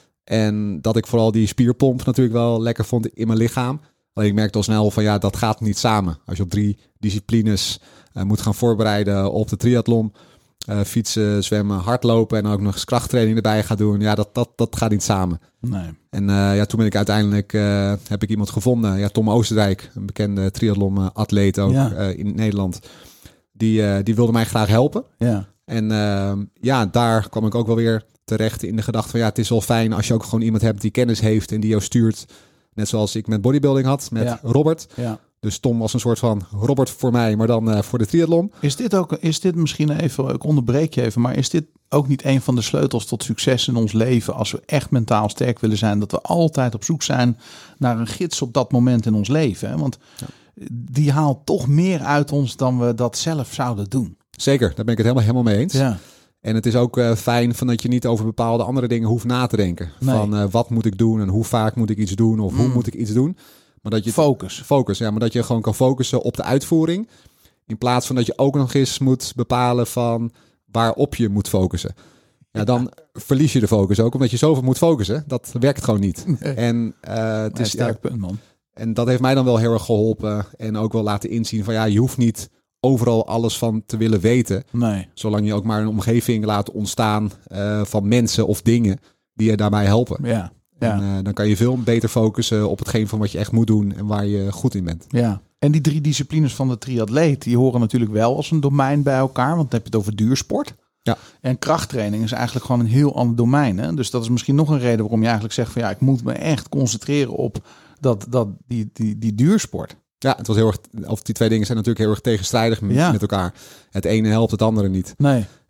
En dat ik vooral die spierpomp natuurlijk wel lekker vond in mijn lichaam. Alleen ik merkte al snel van ja, dat gaat niet samen. Als je op drie disciplines uh, moet gaan voorbereiden op de triathlon. Uh, fietsen, zwemmen, hardlopen en ook nog eens krachttraining erbij gaat doen. Ja, dat, dat, dat gaat niet samen. Nee. En uh, ja, toen ben ik uiteindelijk, uh, heb ik iemand gevonden. Ja, Tom Oosterdijk, een bekende triathlon-atleet ook ja. uh, in Nederland. Die, uh, die wilde mij graag helpen. Ja. En uh, ja, daar kwam ik ook wel weer terecht in de gedachte van ja, het is wel fijn als je ook gewoon iemand hebt die kennis heeft en die jou stuurt. Net zoals ik met bodybuilding had, met ja. Robert. Ja. Dus Tom was een soort van Robert voor mij, maar dan uh, voor de triathlon. Is dit ook, is dit misschien even, ik onderbreek je even, maar is dit ook niet een van de sleutels tot succes in ons leven als we echt mentaal sterk willen zijn? Dat we altijd op zoek zijn naar een gids op dat moment in ons leven. Hè? Want ja. die haalt toch meer uit ons dan we dat zelf zouden doen. Zeker, daar ben ik het helemaal, helemaal mee eens. Ja. En het is ook uh, fijn van dat je niet over bepaalde andere dingen hoeft na te denken. Nee. Van uh, wat moet ik doen en hoe vaak moet ik iets doen of mm. hoe moet ik iets doen. Maar dat je focus. Focus, ja, maar dat je gewoon kan focussen op de uitvoering. In plaats van dat je ook nog eens moet bepalen van waarop je moet focussen. Ja, dan ja. verlies je de focus ook, omdat je zoveel moet focussen. Dat werkt gewoon niet. Nee. En uh, het is sterk punt, man. En dat heeft mij dan wel heel erg geholpen. En ook wel laten inzien van ja, je hoeft niet overal alles van te willen weten. Nee. Zolang je ook maar een omgeving laat ontstaan uh, van mensen of dingen die je daarbij helpen. Ja. Ja. En uh, dan kan je veel beter focussen op hetgeen van wat je echt moet doen en waar je goed in bent. Ja. En die drie disciplines van de triatleet, die horen natuurlijk wel als een domein bij elkaar. Want dan heb je het over duursport. Ja. En krachttraining is eigenlijk gewoon een heel ander domein. Hè? Dus dat is misschien nog een reden waarom je eigenlijk zegt van ja, ik moet me echt concentreren op dat, dat, die, die, die duursport. Ja, het was heel erg, of die twee dingen zijn natuurlijk heel erg tegenstrijdig met, ja. met elkaar. Het ene helpt het andere niet. Nee.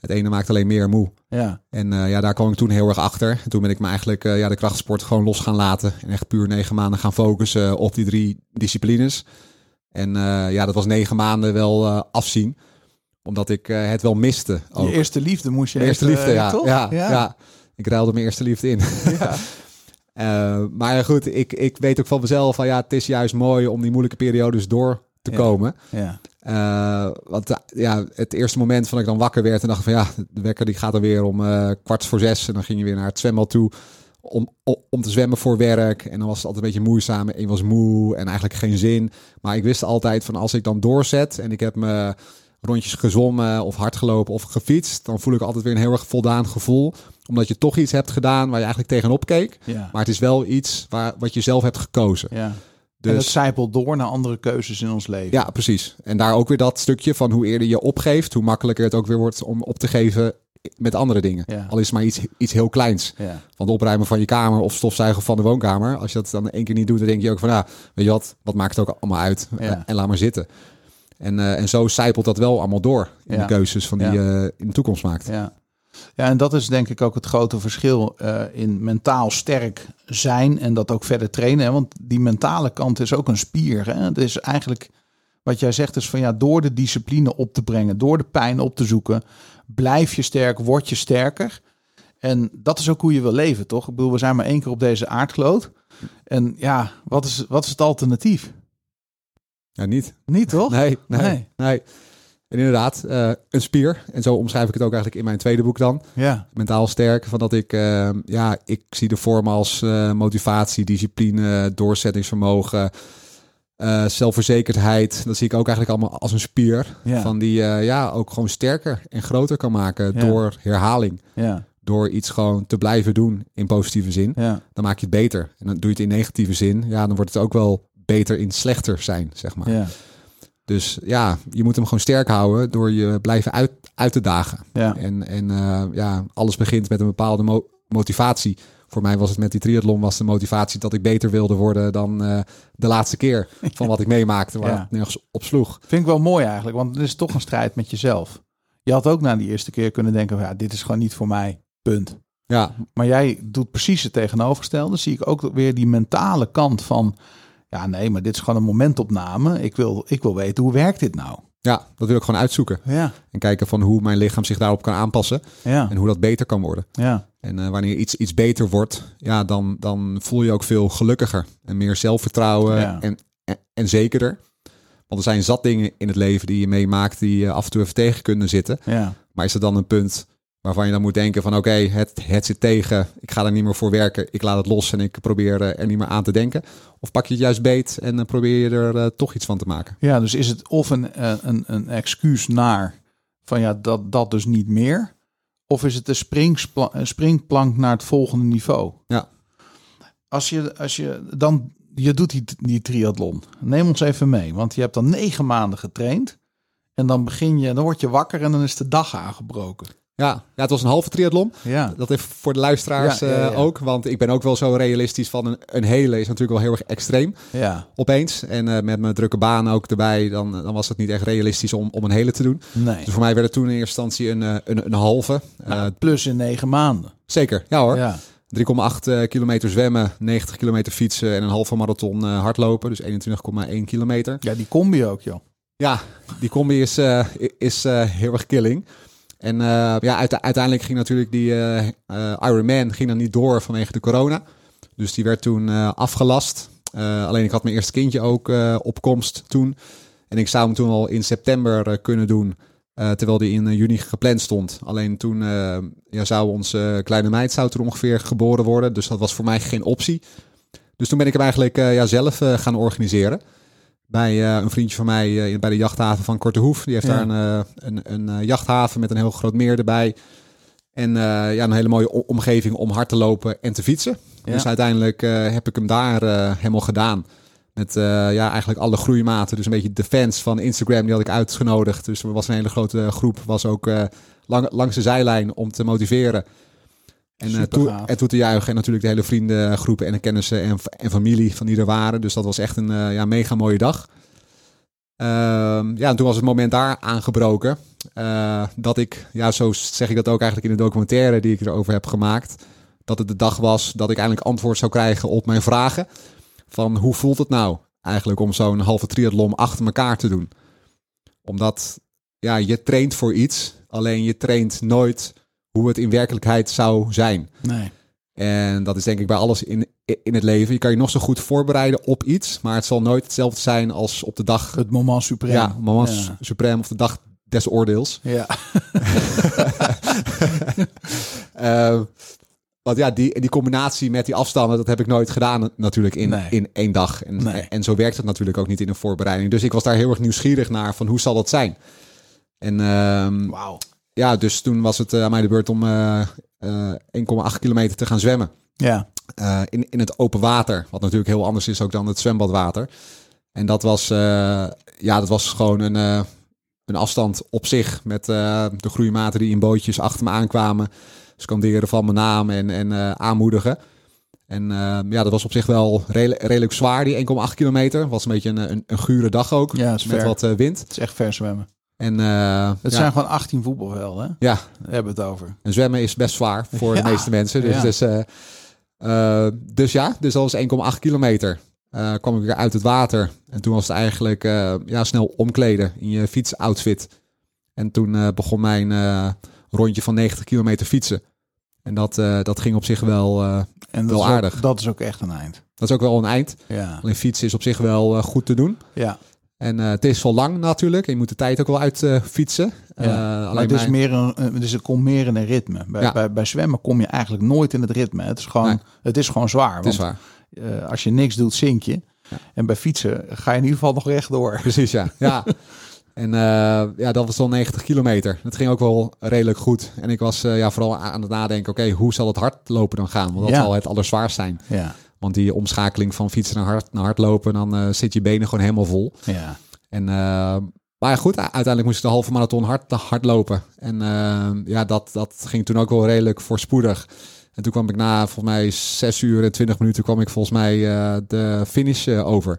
Het ene maakt alleen meer moe. Ja. En uh, ja, daar kwam ik toen heel erg achter. En toen ben ik me eigenlijk uh, ja, de krachtsport gewoon los gaan laten. En echt puur negen maanden gaan focussen op die drie disciplines. En uh, ja, dat was negen maanden wel uh, afzien. Omdat ik uh, het wel miste. Ook. Je eerste liefde moest je Mijn eerste liefde, uh, ja, toch? Ja, ja. ja. Ik ruilde mijn eerste liefde in. Ja. uh, maar goed, ik, ik weet ook van mezelf van ja, het is juist mooi om die moeilijke periodes door te ja. komen. Ja. Uh, want uh, ja, het eerste moment van ik dan wakker werd en dacht van ja, de wekker die gaat dan weer om uh, kwart voor zes. En dan ging je weer naar het zwembad toe om, om, om te zwemmen voor werk. En dan was het altijd een beetje moeizaam. En je was moe en eigenlijk geen zin. Maar ik wist altijd van als ik dan doorzet en ik heb me rondjes gezwommen of hard gelopen of gefietst, dan voel ik altijd weer een heel erg voldaan gevoel. Omdat je toch iets hebt gedaan waar je eigenlijk tegenop keek. Ja. Maar het is wel iets waar, wat je zelf hebt gekozen. Ja. Dus, en het zijpelt door naar andere keuzes in ons leven. Ja, precies. En daar ook weer dat stukje van hoe eerder je opgeeft, hoe makkelijker het ook weer wordt om op te geven met andere dingen. Ja. Al is het maar iets, iets heel kleins. Ja. Van het opruimen van je kamer of stofzuigen van de woonkamer. Als je dat dan één keer niet doet, dan denk je ook van, nou, weet je wat, wat maakt het ook allemaal uit? Ja. En laat maar zitten. En, uh, en zo zijpelt dat wel allemaal door in Ja. de keuzes van die je Ja. uh, in de toekomst maakt. Ja. Ja, en dat is denk ik ook het grote verschil uh, in mentaal sterk zijn en dat ook verder trainen. Hè? Want die mentale kant is ook een spier. Hè? Het is eigenlijk, wat jij zegt, is van ja, door de discipline op te brengen, door de pijn op te zoeken, blijf je sterk, word je sterker. En dat is ook hoe je wil leven, toch? Ik bedoel, we zijn maar één keer op deze aardkloot. En ja, wat is, wat is het alternatief? Ja, niet. Niet, toch? Nee, nee, Nee. nee. En inderdaad, uh, een spier. En zo omschrijf ik het ook eigenlijk in mijn tweede boek dan. Ja. Mentaal sterk. Van dat ik, uh, ja, ik zie de vorm als uh, motivatie, discipline, doorzettingsvermogen, uh, zelfverzekerdheid. Dat zie ik ook eigenlijk allemaal als een spier. Ja. Van die, uh, ja, ook gewoon sterker en groter kan maken Ja. door herhaling. Ja. Door iets gewoon te blijven doen in positieve zin. Ja. Dan maak je het beter. En dan doe je het in negatieve zin. Ja, dan wordt het ook wel beter in slechter zijn, zeg maar. Ja. Dus ja, je moet hem gewoon sterk houden door je blijven uit, uit te dagen. Ja. En, en uh, ja, alles begint met een bepaalde mo- motivatie. Voor mij was het met die triathlon was de motivatie dat ik beter wilde worden dan uh, de laatste keer van wat ik meemaakte, waar Ja. het nergens op sloeg. Vind ik wel mooi eigenlijk, want het is toch een strijd met jezelf. Je had ook na die eerste keer kunnen denken, ja, dit is gewoon niet voor mij, punt. Ja, Maar jij doet precies het tegenovergestelde. Zie ik ook weer die mentale kant van, ja nee, maar dit is gewoon een momentopname. Ik wil, ik wil weten, hoe werkt dit nou? ja, dat wil ik gewoon uitzoeken. Ja, En kijken van hoe mijn lichaam zich daarop kan aanpassen ja, en hoe dat beter kan worden. ja, En uh, wanneer iets, iets beter wordt, ja, dan, dan voel je ook veel gelukkiger en meer zelfvertrouwen Ja. en, en, en zekerder. Want er zijn zat dingen in het leven die je meemaakt die je af en toe even tegen kunnen zitten. ja, Maar is er dan een punt waarvan je dan moet denken van oké, okay, het, het zit tegen. Ik ga er niet meer voor werken. Ik laat het los en ik probeer uh, er niet meer aan te denken. Of pak je het juist beet en uh, probeer je er uh, toch iets van te maken. ja. Dus is het of een, uh, een, een excuus naar van ja, dat, dat dus niet meer. Of is het een, springspla- een springplank naar het volgende niveau? Ja. Als je, als je dan, je doet die, die triathlon. Neem ons even mee, want je hebt dan negen maanden getraind. En dan begin je, dan word je wakker en dan is de dag aangebroken. Ja, ja, het was een halve triathlon. Ja, Dat even voor de luisteraars Ja, ja, ja. Uh, ook. Want ik ben ook wel zo realistisch van een, een hele is natuurlijk wel heel erg extreem ja, opeens. En uh, met mijn drukke baan ook erbij, dan, dan was het niet echt realistisch om, om een hele te doen. nee. Dus voor mij werd het toen in eerste instantie een, uh, een, een halve. Nou, Uh, plus in negen maanden. zeker, ja hoor. Ja, drie komma acht uh, kilometer zwemmen, negentig kilometer fietsen en een halve marathon uh, hardlopen. Dus eenentwintig komma één kilometer. ja, die combi ook, joh. Ja, die combi is, uh, is uh, heel erg killing. En uh, ja, uite- uiteindelijk ging natuurlijk die uh, uh, Ironman ging dan niet door vanwege de corona. Dus die werd toen uh, afgelast. Uh, alleen ik had mijn eerste kindje ook uh, op komst toen. En ik zou hem toen al in september uh, kunnen doen. Uh, terwijl die in uh, juni gepland stond. Alleen toen uh, ja, zou onze uh, kleine meid zou toen ongeveer geboren worden. Dus dat was voor mij geen optie. Dus toen ben ik hem eigenlijk uh, ja, zelf uh, gaan organiseren. Bij uh, een vriendje van mij uh, bij de jachthaven van Kortehoef. Die heeft Ja. daar een, uh, een, een uh, jachthaven met een heel groot meer erbij. En uh, ja, een hele mooie o- omgeving om hard te lopen en te fietsen. Ja. Dus uiteindelijk uh, heb ik hem daar uh, helemaal gedaan. Met uh, ja, eigenlijk alle groeimaten. Dus een beetje de fans van Instagram, die had ik uitgenodigd. Dus er was een hele grote groep. Was ook uh, lang, langs de zijlijn om te motiveren. En, uh, toe, Supergaaf. en toe te juichen. En natuurlijk de hele vriendengroepen en de kennissen en, en familie van die er waren. Dus dat was echt een uh, ja, mega mooie dag. ja, en toen was het moment daar aangebroken. Uh, dat ik, ja, zo zeg ik dat ook eigenlijk in de documentaire die ik erover heb gemaakt. Dat het de dag was dat ik eindelijk antwoord zou krijgen op mijn vragen. Van hoe voelt het nou eigenlijk om zo'n halve triathlon achter elkaar te doen? Omdat, ja, je traint voor iets. Alleen je traint nooit hoe het in werkelijkheid zou zijn. Nee. En dat is denk ik bij alles in, in het leven. Je kan je nog zo goed voorbereiden op iets. Maar het zal nooit hetzelfde zijn als op de dag... Het moment suprême. Ja, moment ja. suprême of de dag des oordeels. Ja. uh, want ja, die, die combinatie met die afstanden, dat heb ik nooit gedaan natuurlijk in, nee. in één dag. En, nee. en zo werkt het natuurlijk ook niet in een voorbereiding. Dus ik was daar heel erg nieuwsgierig naar van hoe zal dat zijn? En uh, wow. ja, dus toen was het uh, aan mij de beurt om uh, uh, één komma acht kilometer te gaan zwemmen. Ja. Uh, in, in het open water, wat natuurlijk heel anders is ook dan het zwembadwater. En dat was, uh, ja, dat was gewoon een, uh, een afstand op zich met uh, de groeimaten die in bootjes achter me aankwamen. Scanderen van mijn naam en, en uh, aanmoedigen. En uh, ja, dat was op zich wel re- redelijk zwaar, die één komma acht kilometer. Was een beetje een, een, een gure dag ook, ja, met ver. wat uh, wind. Het is echt ver zwemmen. En, uh, het ja. zijn gewoon achttien voetbalvelden, hè? Ja. Daar hebben we het over. En zwemmen is best zwaar voor ja. de meeste mensen. Dus, ja. dus, uh, uh, dus ja, dus dat was één komma acht kilometer. Uh, kwam ik weer uit het water. En toen was het eigenlijk uh, ja, snel omkleden in je fietsoutfit. En toen uh, begon mijn uh, rondje van negentig kilometer fietsen. En dat, uh, dat ging op zich wel, uh, en dat wel is aardig. Ook, dat is ook echt een eind. Dat is ook wel een eind. Ja. Alleen fietsen is op zich wel uh, goed te doen. Ja. En uh, het is wel lang natuurlijk. Je moet de tijd ook wel uit uh, fietsen. Ja. Uh, alleen maar het, is mijn... meer een, dus het komt meer in een ritme. Bij, ja. bij, bij zwemmen kom je eigenlijk nooit in het ritme. Het is gewoon, nee. het is gewoon zwaar. Het want, is zwaar. Uh, als je niks doet, zink je. Ja. En bij fietsen ga je in ieder geval nog rechtdoor. Precies, ja. ja. En uh, ja, dat was dan negentig kilometer. Dat ging ook wel redelijk goed. En ik was uh, ja, vooral aan het nadenken, oké, okay, hoe zal het hardlopen dan gaan? Want dat ja. zal het allerzwaarst zijn. Ja. Want die omschakeling van fietsen naar, hard, naar hardlopen, dan uh, zit je benen gewoon helemaal vol. Ja. En, uh, maar ja, goed, uiteindelijk moest ik de halve marathon hard, hardlopen. En uh, ja, dat, dat ging toen ook wel redelijk voorspoedig. En toen kwam ik na volgens mij zes uur en twintig minuten kwam ik volgens mij uh, de finish uh, over.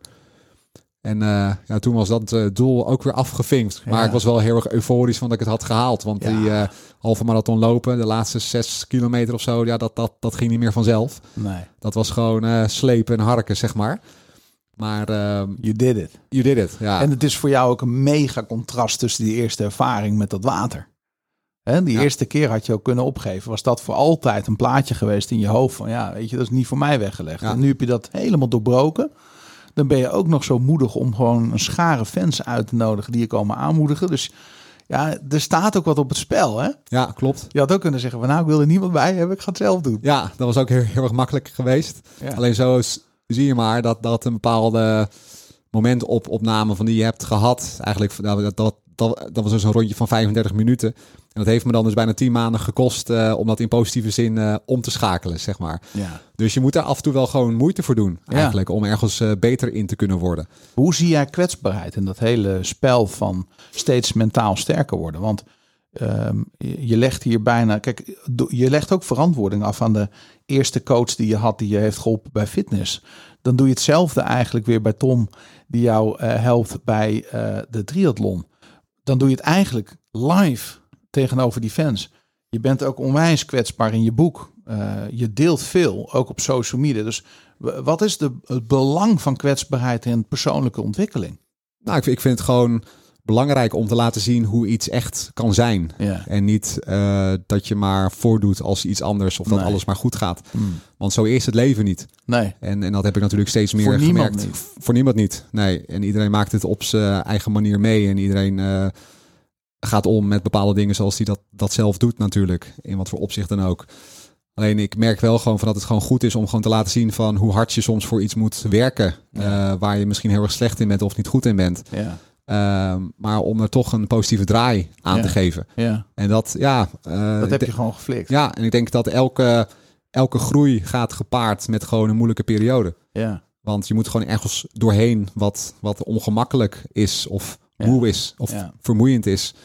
En uh, ja, toen was dat uh, doel ook weer afgevinkt. Maar ja. ik was wel heel erg euforisch van dat ik het had gehaald. Want ja. die uh, halve marathon lopen, de laatste zes kilometer of zo, ja, dat, dat, dat ging niet meer vanzelf. Nee. Dat was gewoon uh, slepen en harken, zeg maar. Maar uh, you did it. You did it, ja. En het is voor jou ook een mega contrast tussen die eerste ervaring met dat water. Hè, die ja. eerste keer had je ook kunnen opgeven. Was dat voor altijd een plaatje geweest in je hoofd van ja, weet je, dat is niet voor mij weggelegd. Ja. En nu heb je dat helemaal doorbroken. Dan ben je ook nog zo moedig om gewoon een schare fans uit te nodigen die je komen aanmoedigen. Dus ja, er staat ook wat op het spel, hè? Ja, klopt. Je had ook kunnen zeggen van nou, ik wil er niemand bij hebben, ik ga het zelf doen. Ja, dat was ook heel, heel erg makkelijk geweest. Ja. Alleen zo is, zie je maar dat, dat een bepaalde momentopname van die je hebt gehad. Eigenlijk, dat, dat, dat, dat was dus een rondje van vijfendertig minuten. En dat heeft me dan dus bijna tien maanden gekost uh, om dat in positieve zin uh, om te schakelen, zeg maar. Ja. Dus je moet daar af en toe wel gewoon moeite voor doen, eigenlijk, ja. om ergens uh, beter in te kunnen worden. Hoe zie jij kwetsbaarheid in dat hele spel van steeds mentaal sterker worden? Want um, je legt hier bijna, kijk, je legt ook verantwoording af aan de eerste coach die je had, die je heeft geholpen bij fitness. Dan doe je hetzelfde eigenlijk weer bij Tom, die jou uh, helpt bij uh, de triathlon. Dan doe je het eigenlijk live tegenover die fans. Je bent ook onwijs kwetsbaar in je boek. Uh, je deelt veel, ook op social media. Dus wat is de, het belang van kwetsbaarheid in persoonlijke ontwikkeling? Nou, ik vind, ik vind het gewoon belangrijk om te laten zien hoe iets echt kan zijn. Ja. En niet uh, dat je maar voordoet als iets anders of dat nee. alles maar goed gaat. Mm. Want zo is het leven niet. Nee. En, en dat heb ik natuurlijk steeds meer Voor gemerkt. Niemand niet. Voor niemand niet. Nee. En iedereen maakt het op zijn eigen manier mee. En iedereen uh, gaat om met bepaalde dingen zoals hij dat, dat zelf doet natuurlijk. In wat voor opzicht dan ook. Alleen ik merk wel gewoon van dat het gewoon goed is om gewoon te laten zien van hoe hard je soms voor iets moet werken. Ja. Uh, waar je misschien heel erg slecht in bent of niet goed in bent. Ja. Uh, maar om er toch een positieve draai aan ja. te geven. Ja. En dat, ja... Uh, dat heb je gewoon geflikt. Ja, en ik denk dat elke, elke groei gaat gepaard met gewoon een moeilijke periode. Ja. Want je moet gewoon ergens doorheen wat, wat ongemakkelijk is of ja. moe is of ja. vermoeiend is.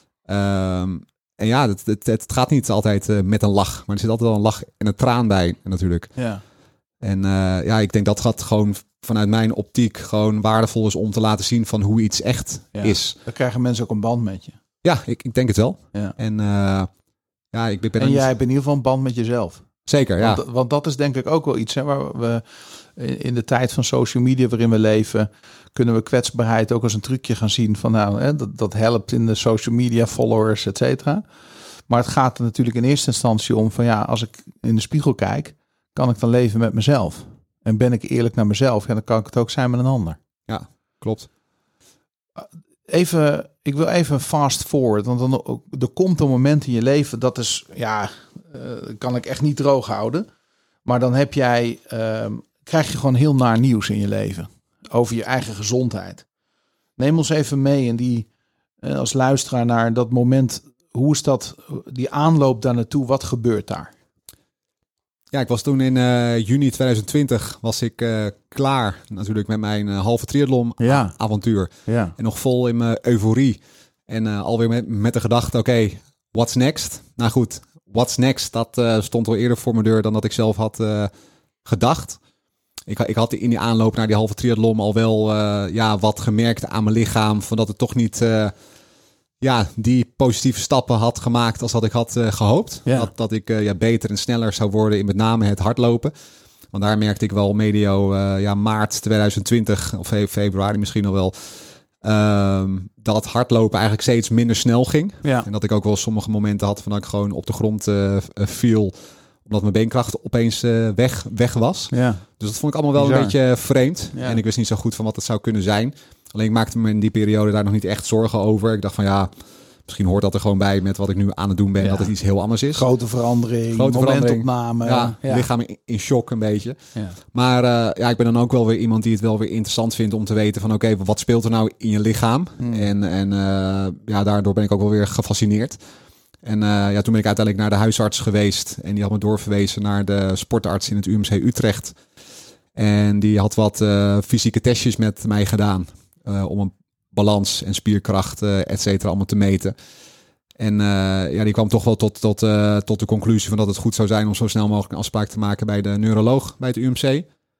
Um, en ja, het, het, het gaat niet altijd uh, met een lach. Maar er zit altijd wel een lach en een traan bij natuurlijk. Ja. En uh, ja, ik denk dat dat gewoon vanuit mijn optiek gewoon waardevol is om te laten zien van hoe iets echt ja. is. Dan krijgen mensen ook een band met je. Ja, ik, ik denk het wel. Ja. En, uh, ja, ik ben en jij niet... hebt in ieder geval een band met jezelf. Zeker, ja. Want, want dat is denk ik ook wel iets hè, waar we in de tijd van social media waarin we leven, kunnen we kwetsbaarheid ook als een trucje gaan zien van nou, hè, dat, dat helpt in de social media followers, et cetera. Maar het gaat er natuurlijk in eerste instantie om van ja, als ik in de spiegel kijk, kan ik dan leven met mezelf? En ben ik eerlijk naar mezelf? Ja, dan kan ik het ook zijn met een ander. Ja, klopt. Even, ik wil even fast forward, want dan, er komt een moment in je leven, dat is, ja, uh, kan ik echt niet droog houden. Maar dan heb jij, uh, krijg je gewoon heel naar nieuws in je leven. Over je eigen gezondheid. Neem ons even mee in die, uh, als luisteraar naar dat moment. Hoe is dat, die aanloop daar naartoe? Wat gebeurt daar? Ja, ik was toen in uh, juni twintig twintig was ik uh, klaar natuurlijk met mijn uh, halve triathlon ja. avontuur. Ja. En nog vol in mijn euforie. En uh, alweer met, met de gedachte, oké, okay, what's next? Nou goed, what's next? Dat uh, stond al eerder voor mijn deur dan dat ik zelf had uh, gedacht. Ik, ik had in die aanloop naar die halve triathlon al wel uh, ja, wat gemerkt aan mijn lichaam. Van dat het toch niet uh, ja, die positieve stappen had gemaakt als dat ik had uh, gehoopt. Ja. Dat, dat ik uh, ja, beter en sneller zou worden in met name het hardlopen. Want daar merkte ik wel medio uh, ja, maart twintig twintig of februari misschien nog wel. Uh, dat hardlopen eigenlijk steeds minder snel ging. Ja. En dat ik ook wel sommige momenten had van dat ik gewoon op de grond uh, viel. Omdat mijn beenkracht opeens uh, weg, weg was. Ja. Dus dat vond ik allemaal wel Bizar. een beetje vreemd. Ja. En ik wist niet zo goed van wat het zou kunnen zijn. Alleen ik maakte me in die periode daar nog niet echt zorgen over. Ik dacht van ja, misschien hoort dat er gewoon bij met wat ik nu aan het doen ben. Ja. Dat het iets heel anders is. Grote verandering, Grote momentopname. Ja, ja. Lichaam in, in shock een beetje. Ja. Maar uh, ja, ik ben dan ook wel weer iemand die het wel weer interessant vindt om te weten van oké, okay, wat speelt er nou in je lichaam? Hmm. En, en uh, ja, daardoor ben ik ook wel weer gefascineerd. En uh, ja, toen ben ik uiteindelijk naar de huisarts geweest. En die had me doorverwezen naar de sportarts in het U M C Utrecht. En die had wat uh, fysieke testjes met mij gedaan. Uh, om een balans en spierkracht, uh, et cetera, allemaal te meten. En uh, ja, die kwam toch wel tot, tot, uh, tot de conclusie van dat het goed zou zijn om zo snel mogelijk een afspraak te maken bij de neuroloog bij het U M C.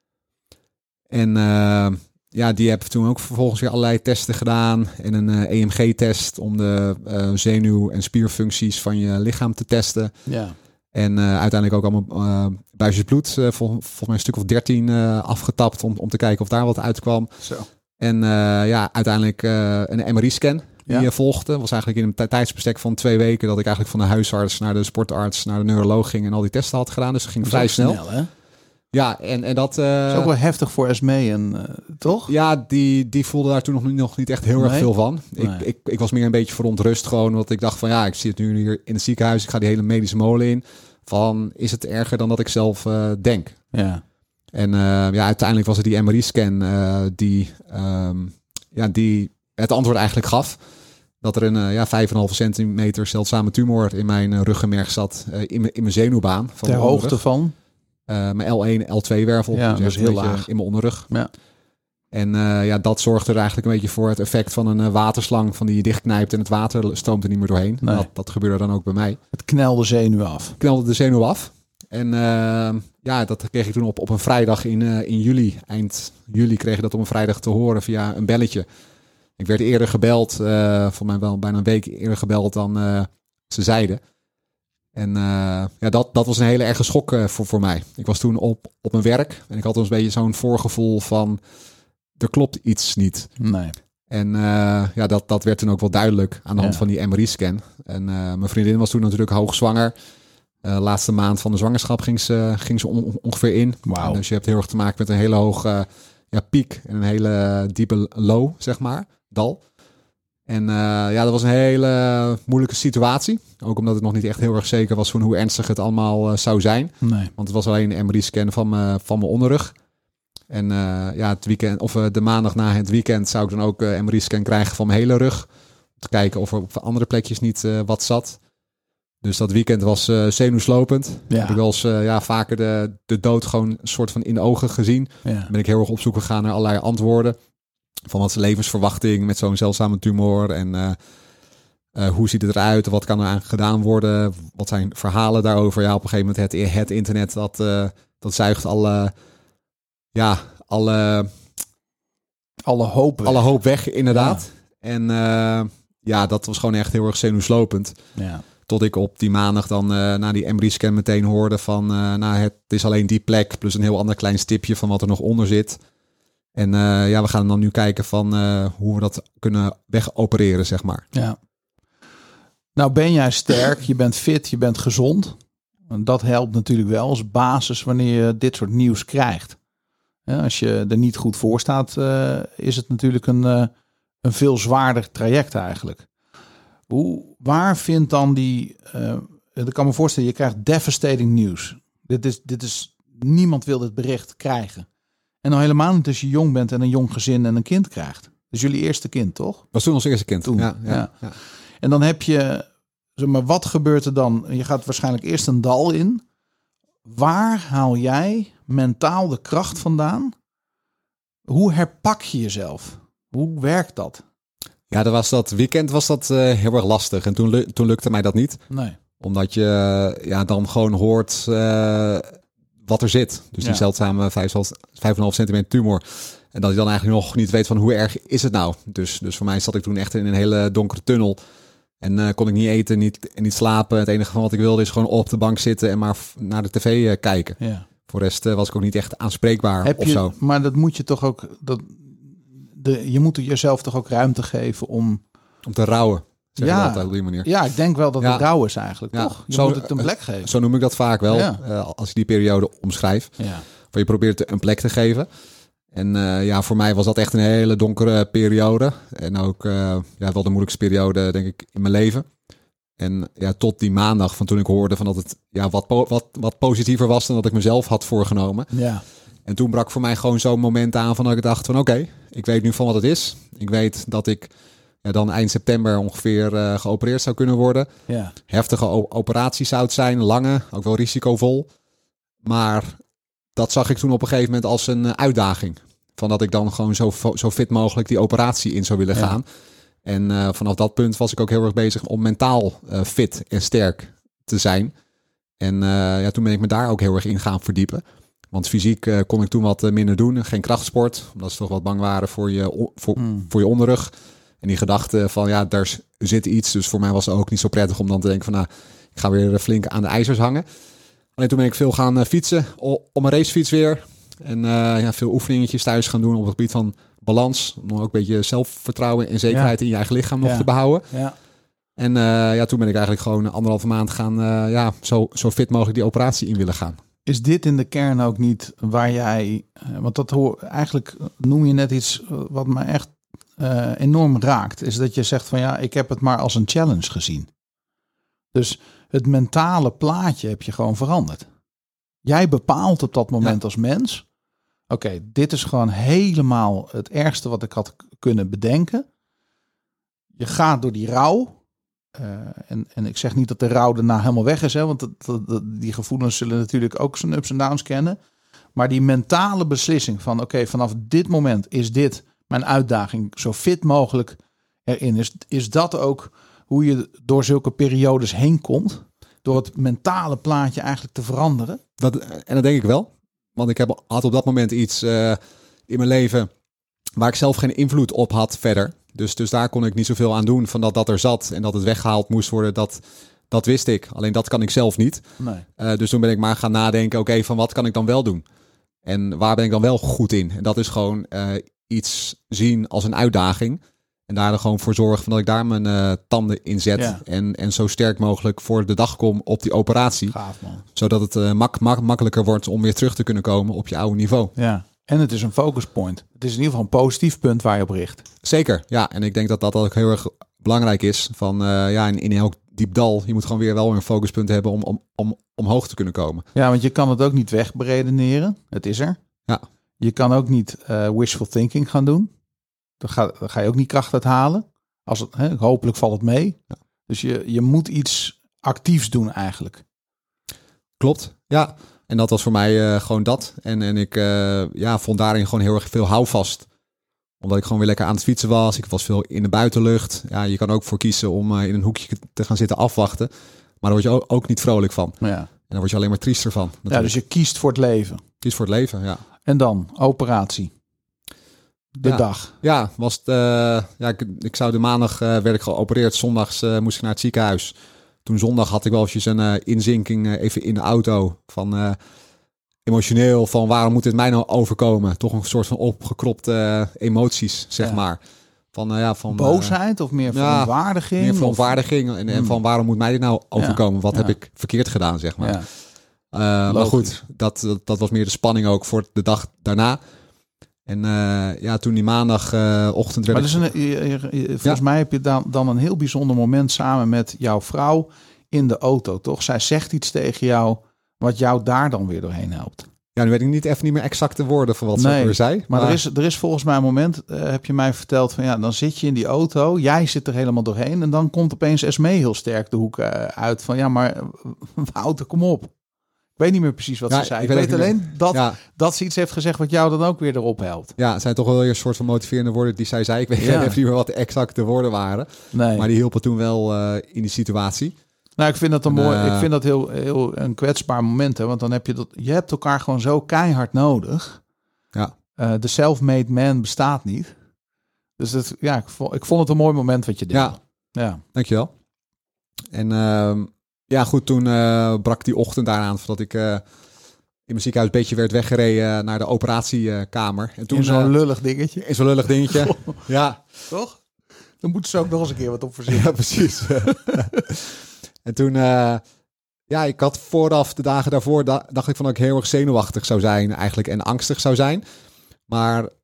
En uh, ja, die hebben toen ook vervolgens weer allerlei testen gedaan. En een uh, E M G-test om de uh, zenuw- en spierfuncties van je lichaam te testen. Ja. En uh, uiteindelijk ook allemaal uh, buisjes bloed, uh, vol, volgens mij een stuk of dertien uh, afgetapt om, om te kijken of daar wat uitkwam. Zo. En uh, ja, uiteindelijk uh, een M R I-scan die ja. volgde. Was eigenlijk in een tijdsbestek van twee weken dat ik eigenlijk van de huisarts naar de sportarts, naar de neuroloog ging en al die testen had gedaan. Dus het ging vrij snel. snel hè? Ja, en, en dat... Uh, dat is ook wel heftig voor Esmee, en uh, toch? Ja, die, die voelde daar toen nog niet, nog niet echt heel nee? erg veel van. Ik, nee. ik, ik was meer een beetje verontrust gewoon, want ik dacht van ja, ik zit nu hier in het ziekenhuis, ik ga die hele medische molen in. Van, is het erger dan dat ik zelf uh, denk? Ja. En uh, ja, uiteindelijk was het die M R I-scan uh, die, um, ja, die het antwoord eigenlijk gaf. Dat er een uh, ja, vijf komma vijf centimeter zeldzame tumor in mijn uh, ruggenmerg zat, uh, in, in mijn zenuwbaan. Van Ter hoogte van? Uh, mijn L één, L twee wervel. Ja, dus dat is heel laag. In mijn onderrug. Ja. En uh, ja, dat zorgde er eigenlijk een beetje voor het effect van een uh, waterslang van die je dichtknijpt en het water stroomt er niet meer doorheen. Nee. Dat, dat gebeurde dan ook bij mij. Het knelde zenuw af. Knelde de zenuw af. En uh, ja, dat kreeg ik toen op, op een vrijdag in, uh, in juli. Eind juli kreeg ik dat op een vrijdag te horen via een belletje. Ik werd eerder gebeld, uh, voor mij wel bijna een week eerder gebeld dan uh, ze zeiden. En uh, ja, dat, dat was een hele erge schok uh, voor, voor mij. Ik was toen op, op mijn werk en ik had een beetje zo'n voorgevoel van er klopt iets niet. Nee. En uh, ja, dat, dat werd toen ook wel duidelijk aan de hand ja. van die M R I-scan. En uh, mijn vriendin was toen natuurlijk hoogzwanger. Uh, laatste maand van de zwangerschap ging ze, ging ze on, ongeveer in. Wow. Dus je hebt heel erg te maken met een hele hoge uh, ja, piek en een hele diepe low, zeg maar, dal. En uh, ja, dat was een hele moeilijke situatie. Ook omdat het nog niet echt heel erg zeker was van hoe ernstig het allemaal uh, zou zijn. Nee. Want het was alleen een M R I-scan van, uh, van mijn onderrug. En uh, ja, het weekend, of uh, de maandag na het weekend zou ik dan ook een uh, M R I-scan krijgen van mijn hele rug. Om te kijken of er op andere plekjes niet uh, wat zat. Dus dat weekend was uh, zenuwslopend. Ja. Heb ik wel eens uh, ja, vaker de, de dood gewoon een soort van in de ogen gezien. Ja. Ben ik heel erg op zoek gegaan naar allerlei antwoorden. Van wat is de levensverwachting met zo'n zeldzame tumor? En uh, uh, hoe ziet het eruit? Wat kan er aan gedaan worden? Wat zijn verhalen daarover? Ja, op een gegeven moment het, het internet, dat, uh, dat zuigt alle ja, alle, alle hoop weg. Alle hoop weg, inderdaad. Ja. En uh, ja, dat was gewoon echt heel erg zenuwslopend. Ja. Tot ik op die maandag dan uh, na die M R I-scan meteen hoorde van... Uh, nou, het is alleen die plek plus een heel ander klein stipje van wat er nog onder zit. En uh, ja, we gaan dan nu kijken van uh, hoe we dat kunnen wegopereren, zeg maar. Ja. Nou ben jij sterk, je bent fit, je bent gezond. En dat helpt natuurlijk wel als basis wanneer je dit soort nieuws krijgt. Ja, als je er niet goed voor staat, uh, is het natuurlijk een, uh, een veel zwaarder traject eigenlijk. Hoe, waar vindt dan die... Uh, ik kan me voorstellen, je krijgt devastating nieuws. Dit is, dit is, niemand wil dit bericht krijgen. En dan helemaal niet als je jong bent en een jong gezin en een kind krijgt. Dus jullie eerste kind, toch? Was toen ons eerste kind. Toen, ja, ja, ja. ja. En dan heb je... Zeg maar, wat gebeurt er dan? Je gaat waarschijnlijk eerst een dal in. Waar haal jij mentaal de kracht vandaan? Hoe herpak je jezelf? Hoe werkt dat? Ja, dat was dat weekend was dat uh, heel erg lastig. En toen, toen lukte mij dat niet. Nee. Omdat je uh, ja, dan gewoon hoort uh, wat er zit. Dus ja. die zeldzame vijf komma vijf centimeter tumor. En dat je dan eigenlijk nog niet weet van hoe erg is het nou. Dus, dus voor mij zat ik toen echt in een hele donkere tunnel. En uh, kon ik niet eten, niet, en niet slapen. Het enige van wat ik wilde is gewoon op de bank zitten en maar naar de tv uh, kijken. Ja. Voor de rest uh, was ik ook niet echt aanspreekbaar Heb of je, zo. Maar dat moet je toch ook... Dat, de, je moet jezelf toch ook ruimte geven om... Om te rouwen, zeg ja, je altijd op die manier. Ja, ik denk wel dat ja. het rouw is eigenlijk, ja. toch? Je zo, moet het een plek geven. Zo noem ik dat vaak wel, ja. uh, als ik die periode omschrijf. Ja. Waar je probeert het een plek te geven. En uh, ja, voor mij was dat echt een hele donkere periode. En ook uh, ja, wel de moeilijkste periode, denk ik, in mijn leven. En ja, tot die maandag van toen ik hoorde van dat het ja, wat, po- wat, wat positiever was dan dat ik mezelf had voorgenomen. Ja. En toen brak voor mij gewoon zo'n moment aan van dat ik dacht van oké, okay, ik weet nu van wat het is. Ik weet dat ik ja, dan eind september ongeveer uh, geopereerd zou kunnen worden. Ja. Heftige o- operaties zou het zijn, lange, ook wel risicovol. Maar dat zag ik toen op een gegeven moment als een uh, uitdaging. Van dat ik dan gewoon zo, zo fit mogelijk die operatie in zou willen ja. gaan. En uh, vanaf dat punt was ik ook heel erg bezig om mentaal uh, fit en sterk te zijn. En uh, ja, toen ben ik me daar ook heel erg in gaan verdiepen. Want fysiek uh, kon ik toen wat uh, minder doen. Geen krachtsport, omdat ze toch wat bang waren voor je, voor, mm. voor je onderrug. En die gedachte van ja, daar zit iets. Dus voor mij was het ook niet zo prettig om dan te denken van nou, ik ga weer flink aan de ijzers hangen. Alleen toen ben ik veel gaan uh, fietsen, op een racefiets weer. En uh, ja, veel oefeningetjes thuis gaan doen op het gebied van balans. Om ook een beetje zelfvertrouwen en zekerheid ja. in je eigen lichaam nog ja. te behouden. Ja. En uh, ja, toen ben ik eigenlijk gewoon anderhalve maand gaan uh, ja, zo, zo fit mogelijk die operatie in willen gaan. Is dit in de kern ook niet waar jij... Uh, want dat hoor eigenlijk noem je net iets wat me echt uh, enorm raakt. Is dat je zegt van ja, ik heb het maar als een challenge gezien. Dus het mentale plaatje heb je gewoon veranderd. Jij bepaalt op dat moment ja. als mens... Oké, okay, dit is gewoon helemaal het ergste wat ik had kunnen bedenken. Je gaat door die rouw. Uh, en, en ik zeg niet dat de rouw daarna helemaal weg is. Hè, want dat, dat, dat, die gevoelens zullen natuurlijk ook zijn ups en downs kennen. Maar die mentale beslissing van... Oké, okay, vanaf dit moment is dit mijn uitdaging. Zo fit mogelijk erin. Is, is dat ook hoe je door zulke periodes heen komt? Door het mentale plaatje eigenlijk te veranderen? Dat, en dat denk ik wel. Want ik heb, had op dat moment iets uh, in mijn leven waar ik zelf geen invloed op had verder. Dus, dus daar kon ik niet zoveel aan doen van dat dat er zat en dat het weggehaald moest worden. Dat, dat wist ik. Alleen dat kan ik zelf niet. Nee. Uh, dus toen ben ik maar gaan nadenken, oké, okay, van wat kan ik dan wel doen? En waar ben ik dan wel goed in? En dat is gewoon uh, iets zien als een uitdaging. En daar er gewoon voor zorgen van dat ik daar mijn uh, tanden in zet. Ja. En, en zo sterk mogelijk voor de dag kom op die operatie. Gaaf, man. Zodat het uh, mak, mak, makkelijker wordt om weer terug te kunnen komen op je oude niveau. Ja, en het is een focus point. Het is in ieder geval een positief punt waar je op richt. Zeker, ja. En ik denk dat dat ook heel erg belangrijk is. Van uh, ja, in, in elk diep dal, je moet gewoon weer wel een focuspunt hebben om, om, om omhoog te kunnen komen. Ja, want je kan het ook niet wegberedeneren. Het is er. Ja. Je kan ook niet uh, wishful thinking gaan doen. Dan ga, dan ga je ook niet kracht uithalen. Als het, hè, hopelijk valt het mee. Ja. Dus je, je moet iets actiefs doen eigenlijk. Klopt, ja. En dat was voor mij uh, gewoon dat. En, en ik uh, ja, vond daarin gewoon heel erg veel houvast. Omdat ik gewoon weer lekker aan het fietsen was. Ik was veel in de buitenlucht. Ja, je kan ook voor kiezen om uh, in een hoekje te gaan zitten afwachten. Maar daar word je ook, ook niet vrolijk van. Ja. En daar word je alleen maar triester van. Natuurlijk. Ja, dus je kiest voor het leven. Kies voor het leven, ja. En dan, operatie. De ja. dag. Ja, was het, uh, ja ik, ik zou de maandag uh, werd ik geopereerd. Zondags uh, moest ik naar het ziekenhuis. Toen zondag had ik wel eventjes een uh, inzinking uh, even in de auto. Van uh, emotioneel, van waarom moet dit mij nou overkomen? Toch een soort van opgekropte uh, emoties, zeg ja. maar. Van, uh, ja, van, boosheid of meer verontwaardiging? Ja, meer verontwaardiging of... en, en van waarom moet mij dit nou overkomen? Ja. Wat ja. heb ik verkeerd gedaan, zeg maar. Ja. Uh, maar goed, dat, dat, dat was meer de spanning ook voor de dag daarna. En uh, ja, toen die maandagochtend... Uh, maar dus een, je, je, je, volgens ja. mij heb je dan, dan een heel bijzonder moment samen met jouw vrouw in de auto, toch? Zij zegt iets tegen jou wat jou daar dan weer doorheen helpt. Ja, nu weet ik niet even niet meer exacte woorden van wat nee, ze weer zei. Maar, maar er, is, er is volgens mij een moment, uh, heb je mij verteld, van ja, dan zit je in die auto, jij zit er helemaal doorheen en dan komt opeens Esmee heel sterk de hoek uh, uit van ja, maar Wouter, kom op. Ik weet niet meer precies wat ja, ze zei. Ik, ik weet, weet alleen dat, ja. dat ze iets heeft gezegd wat jou dan ook weer erop helpt. Ja, het zijn toch wel weer een soort van motiverende woorden die zij zei. Ik weet ja. even niet meer wat de exacte woorden waren. Nee. Maar die hielpen toen wel uh, in die situatie. Nou, ik vind dat een mooi. Uh, ik vind dat heel, heel een kwetsbaar moment. Hè? Want dan heb je dat. Je hebt elkaar gewoon zo keihard nodig. Ja. Uh, de self-made man bestaat niet. Dus dat, ja, ik vond, ik vond het een mooi moment wat je deed. Ja. Ja. Dankjewel. En uh, ja, goed, toen uh, brak die ochtend daaraan voordat ik uh, in mijn ziekenhuis een beetje werd weggereden naar de operatiekamer. En toen in zo'n uh, lullig dingetje. In zo'n lullig dingetje. Ja. Toch? Dan moeten ze ook nog eens een keer wat op verzinnen. Ja, precies. En toen, uh, ja, ik had vooraf de dagen daarvoor, da- dacht ik van dat ik heel erg zenuwachtig zou zijn eigenlijk en angstig zou zijn. Maar uh,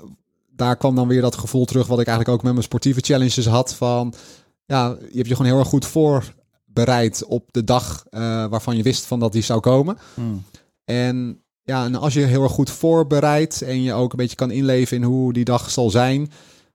daar kwam dan weer dat gevoel terug wat ik eigenlijk ook met mijn sportieve challenges had van, ja, je hebt je gewoon heel erg goed voorbereid op de dag uh, waarvan je wist van dat die zou komen. Hmm. En ja, en als je heel erg goed voorbereidt en je ook een beetje kan inleven in hoe die dag zal zijn,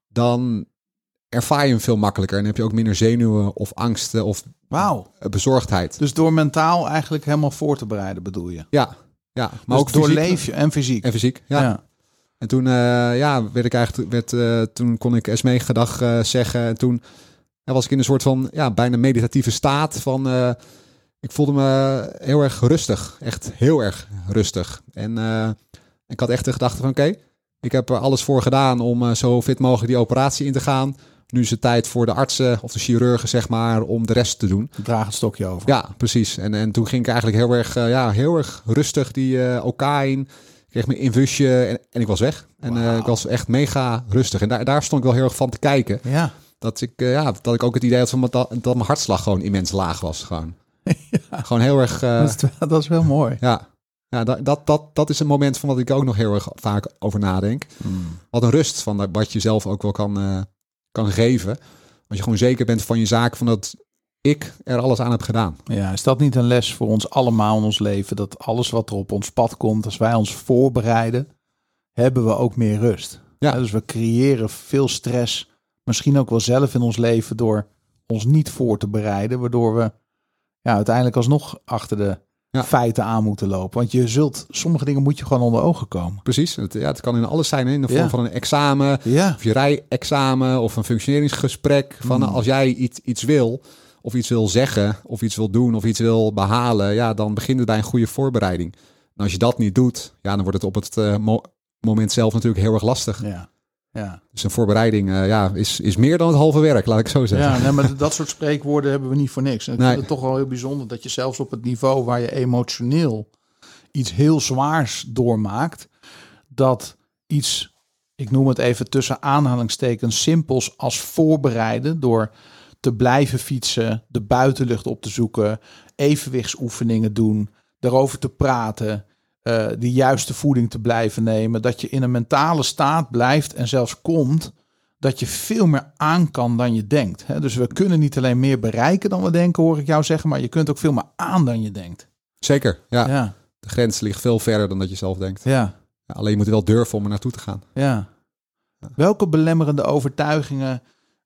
dan ervaar je hem veel makkelijker en heb je ook minder zenuwen of angsten of Wauw. bezorgdheid. Dus door mentaal eigenlijk helemaal voor te bereiden, bedoel je? Ja, ja. Maar dus ook door fysiek. leef je en fysiek. En fysiek, ja. ja. En toen, uh, ja, werd ik eigenlijk, werd, uh, toen kon ik Esmee gedag uh, zeggen. En toen ja, was ik in een soort van, ja, bijna meditatieve staat van, uh, ik voelde me heel erg rustig. Echt heel erg rustig. En uh, ik had echt de gedachte van, oké, okay, ik heb er alles voor gedaan om uh, zo fit mogelijk die operatie in te gaan. Nu is het tijd voor de artsen of de chirurgen, zeg maar, om de rest te doen. Draag het stokje over. Ja, precies. En, en toen ging ik eigenlijk heel erg, uh, ja, heel erg rustig die uh, OK in. Ik kreeg mijn infusje en, en ik was weg. En wow. uh, ik was echt mega rustig. En daar, daar stond ik wel heel erg van te kijken. Ja. Dat ik, uh, ja, dat ik ook het idee had van dat, dat mijn hartslag gewoon immens laag was. Gewoon, ja. gewoon heel erg... Uh, dat, is, dat is wel mooi. Ja. Ja, dat, dat, dat, dat is een moment van wat ik ook nog heel erg vaak over nadenk. Mm. Wat een rust van wat je zelf ook wel kan... Uh, kan geven. Als je gewoon zeker bent van je zaak, van dat ik er alles aan heb gedaan. Ja, is dat niet een les voor ons allemaal in ons leven? Dat alles wat er op ons pad komt, als wij ons voorbereiden, hebben we ook meer rust. Ja. Ja, dus we creëren veel stress, misschien ook wel zelf in ons leven, door ons niet voor te bereiden, waardoor we ja, uiteindelijk alsnog achter de ja. feiten aan moeten lopen. Want je zult, sommige dingen moet je gewoon onder ogen komen. Precies. Het, ja, het kan in alles zijn, hè? In de vorm ja. van een examen, ja. of je rijexamen, of een functioneringsgesprek. Van mm. als jij iets, iets wil, of iets wil zeggen, of iets wil doen, of iets wil behalen, ja, dan begint het bij een goede voorbereiding. En als je dat niet doet, ja, dan wordt het op het uh, mo- moment zelf natuurlijk heel erg lastig. Ja. Ja. Dus een voorbereiding uh, ja, is, is meer dan het halve werk, laat ik zo zeggen. Ja, nee, maar dat soort spreekwoorden hebben we niet voor niks. En ik nee. vind het toch wel heel bijzonder dat je zelfs op het niveau waar je emotioneel iets heel zwaars doormaakt, dat iets, ik noem het even tussen aanhalingstekens, simpels als voorbereiden door te blijven fietsen, de buitenlucht op te zoeken, evenwichtsoefeningen doen, daarover te praten, Uh, de juiste voeding te blijven nemen, dat je in een mentale staat blijft en zelfs komt dat je veel meer aan kan dan je denkt. Hè? Dus we kunnen niet alleen meer bereiken dan we denken, hoor ik jou zeggen, maar je kunt ook veel meer aan dan je denkt. Zeker, ja. ja. De grens ligt veel verder dan dat je zelf denkt. Ja. Ja, alleen je moet wel durven om er naartoe te gaan. Ja. Ja. Welke belemmerende overtuigingen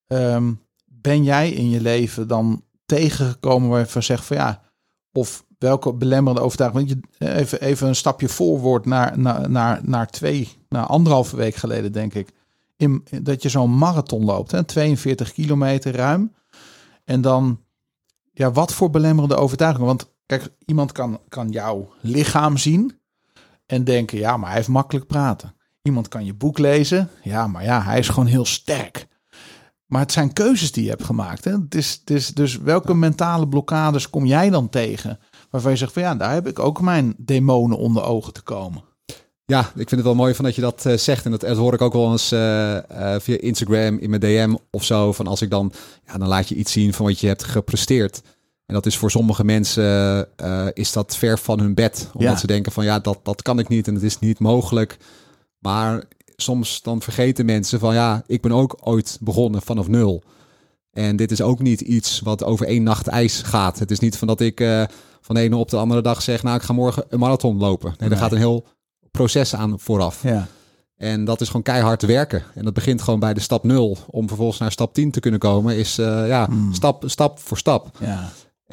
um, ben jij in je leven dan tegengekomen waar je van zegt van ja, of welke belemmerende overtuiging? Want je even, even een stapje voorwaarts naar, naar, naar, naar twee, naar anderhalve week geleden, denk ik. In, dat je zo'n marathon loopt, hè? tweeënveertig kilometer ruim. En dan, ja, wat voor belemmerende overtuigingen? Want kijk, iemand kan, kan jouw lichaam zien. en denken, ja, maar hij heeft makkelijk praten. Iemand kan je boek lezen. Ja, maar ja, hij is gewoon heel sterk. Maar het zijn keuzes die je hebt gemaakt. Hè? Het is, het is, dus welke mentale blokkades kom jij dan tegen? Waarvan je zegt van ja, daar heb ik ook mijn demonen onder ogen te komen. Ja, ik vind het wel mooi van dat je dat uh, zegt. En dat, dat hoor ik ook wel eens uh, uh, via Instagram in mijn D M of zo. Van als ik dan, ja, dan laat je iets zien van wat je hebt gepresteerd. En dat is voor sommige mensen uh, is dat ver van hun bed. Omdat ja. ze denken van ja, dat, dat kan ik niet en het is niet mogelijk. Maar soms dan vergeten mensen van ja, ik ben ook ooit begonnen vanaf nul. En dit is ook niet iets wat over één nacht ijs gaat. Het is niet van dat ik uh, van de ene op de andere dag zeg, nou ik ga morgen een marathon lopen. Nee, nee. Er gaat een heel proces aan vooraf. Ja. En dat is gewoon keihard werken. En dat begint gewoon bij de stap nul. Om vervolgens naar stap tien te kunnen komen is uh, ja, mm. stap, stap voor stap. Ja.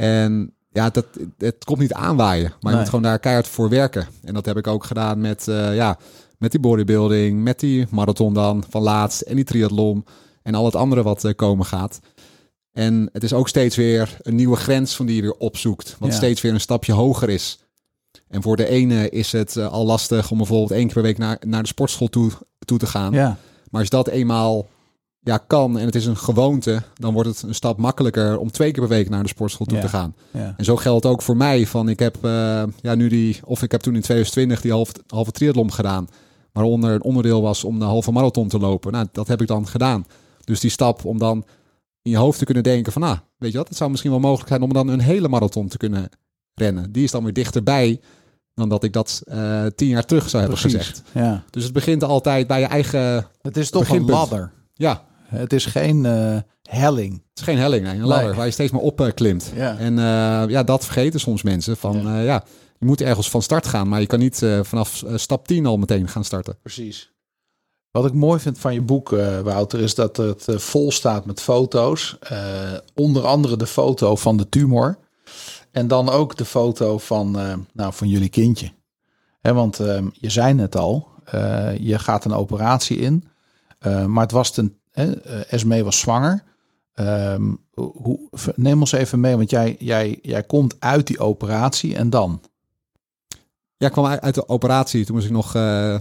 En ja, dat, het komt niet aanwaaien. Maar nee. je moet gewoon daar keihard voor werken. En dat heb ik ook gedaan met, uh, ja, met die bodybuilding, met die marathon dan van laatst en die triathlon en al het andere wat uh, komen gaat. En het is ook steeds weer een nieuwe grens van die je weer opzoekt. Wat ja. steeds weer een stapje hoger is. En voor de ene is het uh, al lastig om bijvoorbeeld één keer per week naar, naar de sportschool toe, toe te gaan. Ja. Maar als dat eenmaal ja, kan en het is een gewoonte, dan wordt het een stap makkelijker om twee keer per week naar de sportschool toe ja. te gaan. Ja. En zo geldt ook voor mij. Van ik heb uh, ja, nu die, of ik heb toen in twintig twintig die halve, halve triathlon gedaan. Waaronder een onderdeel was om de halve marathon te lopen. Nou, dat heb ik dan gedaan. Dus die stap om dan in je hoofd te kunnen denken van, nou, weet je wat, het zou misschien wel mogelijk zijn om dan een hele marathon te kunnen rennen. Die is dan weer dichterbij dan dat ik dat uh, tien jaar terug zou hebben Precies. gezegd. Ja. Dus het begint altijd bij je eigen Het is toch beginpunt. een ladder. Ja. Het is geen uh, helling. Het is geen helling, nee, een ladder nee. waar je steeds maar op uh, klimt. Ja. En uh, ja, dat vergeten soms mensen. Van ja. Uh, ja, je moet ergens van start gaan, maar je kan niet uh, vanaf uh, stap tien al meteen gaan starten. Precies. Wat ik mooi vind van je boek, uh, Wouter, is dat het uh, vol staat met foto's. Uh, onder andere de foto van de tumor. En dan ook de foto van, uh, nou, van jullie kindje. Hè, want uh, je zei het al, uh, je gaat een operatie in. Uh, maar het was ten, uh, Esmee was zwanger. Um, hoe, neem ons even mee, want jij, jij, jij komt uit die operatie en dan? Ja, ik kwam uit de operatie. Toen moest ik nog uh,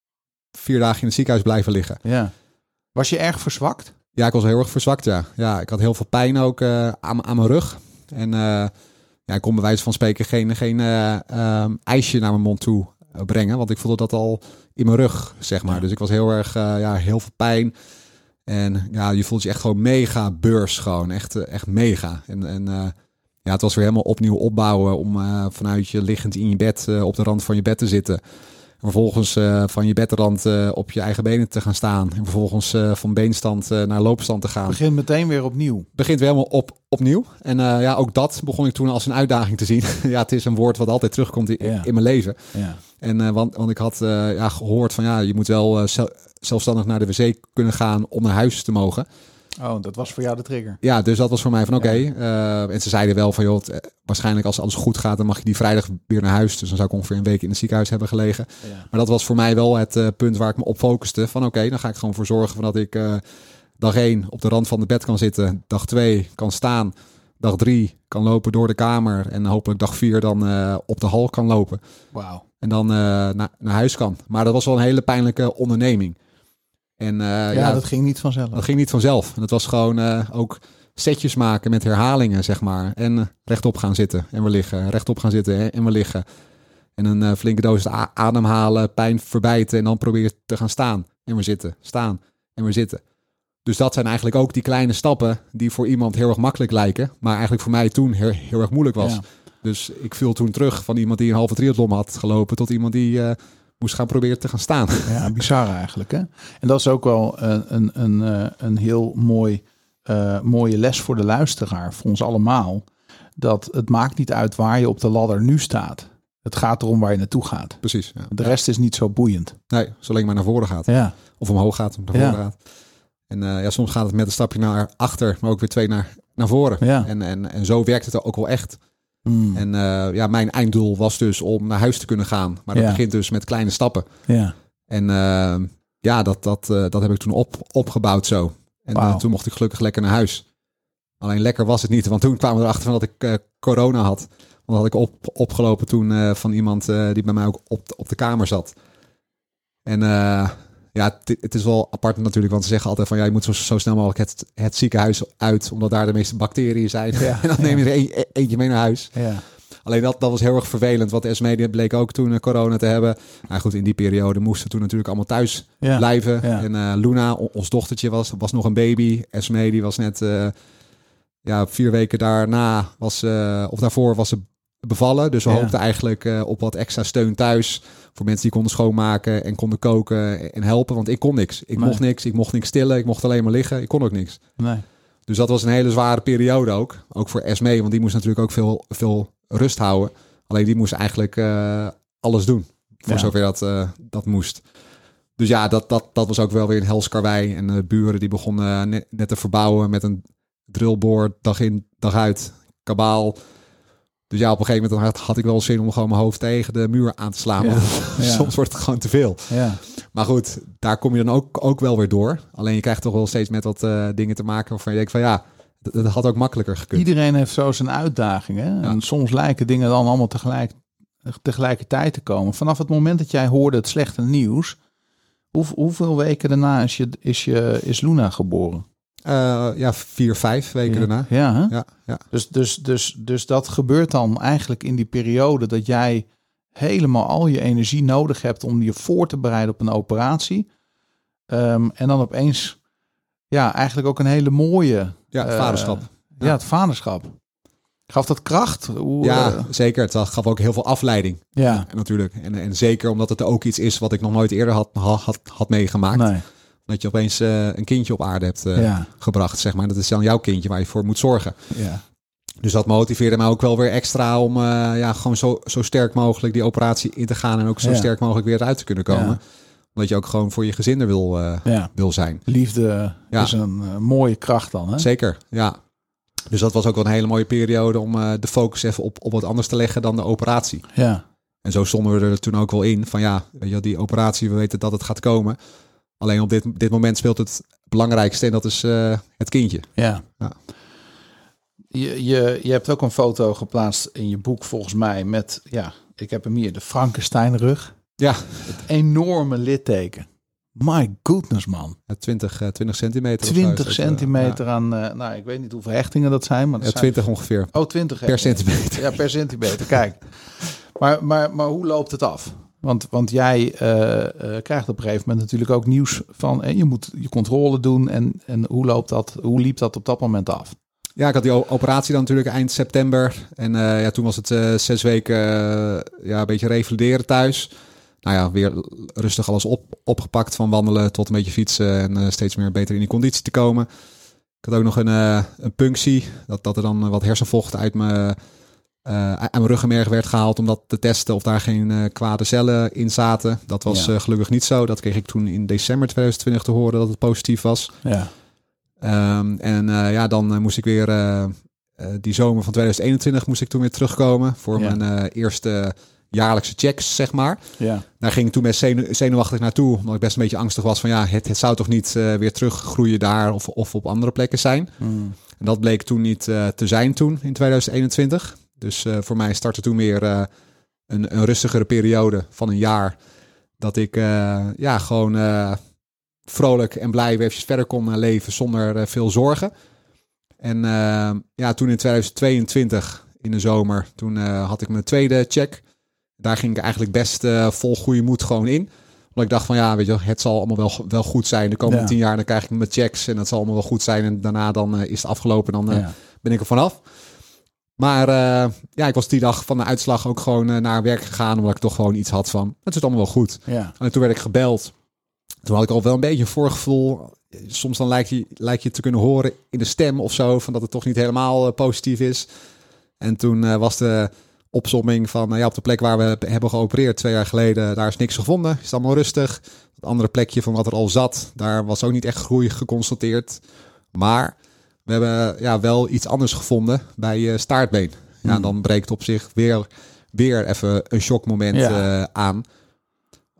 vier dagen in het ziekenhuis blijven liggen. Ja. Was je erg verzwakt? Ja, ik was heel erg verzwakt, ja. Ja, ik had heel veel pijn ook uh, aan, aan mijn rug. En uh, ja, ik kon bij wijze van spreken geen, geen uh, uh, ijsje naar mijn mond toe brengen. Want ik voelde dat al in mijn rug, zeg maar. Ja. Dus ik was heel erg, uh, ja, heel veel pijn. En ja, je voelt je echt gewoon mega beurs gewoon. Echt, echt mega. En, en uh, ja, het was weer helemaal opnieuw opbouwen om uh, vanuit je liggend in je bed uh, op de rand van je bed te zitten. En vervolgens uh, van je bedrand uh, op je eigen benen te gaan staan. En vervolgens uh, van beenstand uh, naar loopstand te gaan. Begint meteen weer opnieuw. Begint weer helemaal op, opnieuw. En uh, ja, ook dat begon ik toen als een uitdaging te zien. Ja, het is een woord wat altijd terugkomt in, ja. in mijn leven. Ja. En uh, want, want ik had uh, ja, gehoord van ja, je moet wel uh, zelf, zelfstandig naar de wc kunnen gaan om naar huis te mogen. Oh, dat was voor jou de trigger. Ja, dus dat was voor mij van oké. Okay, ja. uh, en ze zeiden wel van joh, het, waarschijnlijk als alles goed gaat, dan mag je die vrijdag weer naar huis. Dus dan zou ik ongeveer een week in het ziekenhuis hebben gelegen. Ja. Maar dat was voor mij wel het uh, punt waar ik me op focuste. Van oké, okay, dan ga ik gewoon voor zorgen van dat ik uh, dag één op de rand van het bed kan zitten. Dag twee kan staan. Dag drie kan lopen door de kamer. En hopelijk dag vier dan uh, op de hal kan lopen. Wauw. En dan uh, na, naar huis kan. Maar dat was wel een hele pijnlijke onderneming. En, uh, ja, ja, dat ging niet vanzelf. Dat ging niet vanzelf. En het was gewoon uh, ook setjes maken met herhalingen, zeg maar. En uh, rechtop gaan zitten en weer liggen. Rechtop gaan zitten en weer liggen. En een uh, flinke dosis ademhalen, pijn verbijten. En dan probeer je te gaan staan en weer zitten. Staan en weer zitten. Dus dat zijn eigenlijk ook die kleine stappen die voor iemand heel erg makkelijk lijken. Maar eigenlijk voor mij toen heel, heel erg moeilijk was. Ja. Dus ik viel toen terug van iemand die een halve triathlon had gelopen tot iemand die uh, moest gaan proberen te gaan staan. Ja, bizar eigenlijk, hè? En dat is ook wel een, een, een, een heel mooi, uh, mooie les voor de luisteraar, voor ons allemaal. Dat het maakt niet uit waar je op de ladder nu staat. Het gaat erom waar je naartoe gaat. Precies. Ja. De rest is niet zo boeiend. Nee, zolang je maar naar voren gaat. Ja. Of omhoog gaat, of naar voren ja. gaat. En uh, ja, soms gaat het met een stapje naar achter, maar ook weer twee naar, naar voren. Ja. En, en, en zo werkt het ook wel echt. Mm. En uh, ja, mijn einddoel was dus om naar huis te kunnen gaan. Maar dat ja. begint dus met kleine stappen. Ja. En uh, ja, dat, dat, uh, dat heb ik toen op, opgebouwd zo. En wow. uh, toen mocht ik gelukkig lekker naar huis. Alleen lekker was het niet, want toen kwamen we erachter van dat ik uh, corona had. Want had ik op, opgelopen toen uh, van iemand uh, die bij mij ook op, op de kamer zat. En uh, ja, t- het is wel apart natuurlijk, want ze zeggen altijd van ja, je moet zo, zo snel mogelijk het, het ziekenhuis uit, omdat daar de meeste bacteriën zijn. Ja, en dan neem je er een, eentje mee naar huis. Ja. Alleen dat, dat was heel erg vervelend, want de Esmee bleek ook toen uh, corona te hebben. Nou goed, in die periode moesten we toen natuurlijk allemaal thuis ja. blijven. Ja. En uh, Luna, ons dochtertje, was, was nog een baby. Esmee, die was net uh, ja, vier weken daarna, was, uh, of daarvoor was ze bevallen. Dus we ja. hoopten eigenlijk uh, op wat extra steun thuis. Voor mensen die konden schoonmaken en konden koken en helpen. Want ik kon niks. Ik nee. mocht niks. Ik mocht niks stillen. Ik mocht alleen maar liggen. Ik kon ook niks. Nee. Dus dat was een hele zware periode ook. Ook voor Esmee, want die moest natuurlijk ook veel, veel rust houden. Alleen die moest eigenlijk uh, alles doen. Voor ja. zover dat, uh, dat moest. Dus ja, dat, dat, dat was ook wel weer een hels karwei. En de buren die begonnen net, net te verbouwen met een drillboor. Dag in, dag uit. Kabaal. Dus ja, op een gegeven moment had, had ik wel zin om gewoon mijn hoofd tegen de muur aan te slaan. Ja, ja. Soms wordt het gewoon te veel. Ja. Maar goed, daar kom je dan ook, ook wel weer door. Alleen je krijgt toch wel steeds met wat uh, dingen te maken waarvan je denkt van ja, dat, dat had ook makkelijker gekund. Iedereen heeft zo zijn uitdagingen. Ja. En soms lijken dingen dan allemaal tegelijk, tegelijkertijd te komen. Vanaf het moment dat jij hoorde het slechte nieuws, hoe, hoeveel weken daarna is, je, is, je, is Luna geboren? Uh, ja, vier, vijf weken ja. daarna. Ja, hè? ja, ja. Dus, dus, dus, dus dat gebeurt dan eigenlijk in die periode dat jij helemaal al je energie nodig hebt om je voor te bereiden op een operatie. Um, en dan opeens, ja, eigenlijk ook een hele mooie... Ja, het vaderschap. Uh, ja. ja, het vaderschap. Gaf dat kracht? Hoe, ja, uh... zeker. Het gaf ook heel veel afleiding. Ja. En natuurlijk. En, en zeker omdat het ook iets is wat ik nog nooit eerder had, had, had meegemaakt. Nee. Dat je opeens uh, een kindje op aarde hebt uh, ja. gebracht, zeg maar. Dat is dan jouw kindje waar je voor moet zorgen. Ja. Dus dat motiveerde mij ook wel weer extra om uh, ja, gewoon zo, zo sterk mogelijk die operatie in te gaan. En ook zo ja. sterk mogelijk weer eruit te kunnen komen. Ja. Omdat je ook gewoon voor je gezin er wil, uh, ja. wil zijn. Liefde ja. is een uh, mooie kracht dan, hè? Zeker, ja. Dus dat was ook wel een hele mooie periode om uh, de focus even op, op wat anders te leggen dan de operatie. Ja. En zo stonden we er toen ook wel in van ja, weet je, die operatie, we weten dat het gaat komen. Alleen op dit, dit moment speelt het belangrijkste en dat is uh, het kindje. Ja. ja. Je, je, je hebt ook een foto geplaatst in je boek volgens mij met, ja, ik heb hem hier, de Frankenstein-rug. Ja. Het enorme litteken. My goodness, man. twintig, uh, twintig centimeter. twintig centimeter uh, ja. aan, uh, nou, ik weet niet hoeveel hechtingen dat zijn. Maar dat ja, twintig zijn... ongeveer. Oh, twintig per centimeter. Ja, per centimeter, kijk. Maar, maar, maar hoe loopt het af? Want, want jij uh, uh, krijgt op een gegeven moment natuurlijk ook nieuws van... en je moet je controle doen en, en hoe, loopt dat, hoe liep dat op dat moment af? Ja, ik had die operatie dan natuurlijk eind september. En uh, ja, toen was het uh, zes weken uh, ja, een beetje revalideren thuis. Nou ja, weer rustig alles op, opgepakt van wandelen tot een beetje fietsen... en uh, steeds meer beter in die conditie te komen. Ik had ook nog een, uh, een punctie, dat, dat er dan wat hersenvocht uit mijn... Uh, aan mijn ruggenmerg werd gehaald om dat te testen of daar geen uh, kwade cellen in zaten. Dat was ja. uh, gelukkig niet zo. Dat kreeg ik toen in december twintig twintig te horen dat het positief was. Ja. Um, en uh, ja, dan uh, moest ik weer uh, uh, die zomer van twintig eenentwintig moest ik toen weer terugkomen voor ja. mijn uh, eerste jaarlijkse checks, zeg maar. Ja. Daar ging ik toen best zenu- zenuwachtig naartoe, omdat ik best een beetje angstig was van ja, het, het zou toch niet uh, weer teruggroeien daar of, of op andere plekken zijn. Mm. En dat bleek toen niet uh, te zijn toen in twintig eenentwintig. Dus uh, voor mij startte toen weer uh, een, een rustigere periode van een jaar. Dat ik uh, ja, gewoon uh, vrolijk en blij weer even verder kon uh, leven zonder uh, veel zorgen. En uh, ja, toen in twintig tweeëntwintig in de zomer, toen uh, had ik mijn tweede check. Daar ging ik eigenlijk best uh, vol goede moed gewoon in. Omdat ik dacht van ja, weet je, het zal allemaal wel, wel goed zijn. De komende ja. tien jaar dan krijg ik mijn checks en dat zal allemaal wel goed zijn. En daarna dan uh, is het afgelopen en dan uh, ja. ben ik er vanaf. Maar uh, ja, ik was die dag van de uitslag ook gewoon uh, naar werk gegaan, omdat ik toch gewoon iets had van, het is allemaal wel goed. Ja. En toen werd ik gebeld. Toen had ik al wel een beetje een voorgevoel. Soms dan lijkt je, lijkt je te kunnen horen in de stem of zo, van dat het toch niet helemaal uh, positief is. En toen uh, was de opsomming van, uh, ja, op de plek waar we hebben geopereerd twee jaar geleden, daar is niks gevonden. Is het allemaal rustig. Het andere plekje van wat er al zat, daar was ook niet echt groei geconstateerd. Maar we hebben ja, wel iets anders gevonden bij je staartbeen. Ja, dan breekt op zich weer, weer even een shockmoment ja. uh, aan.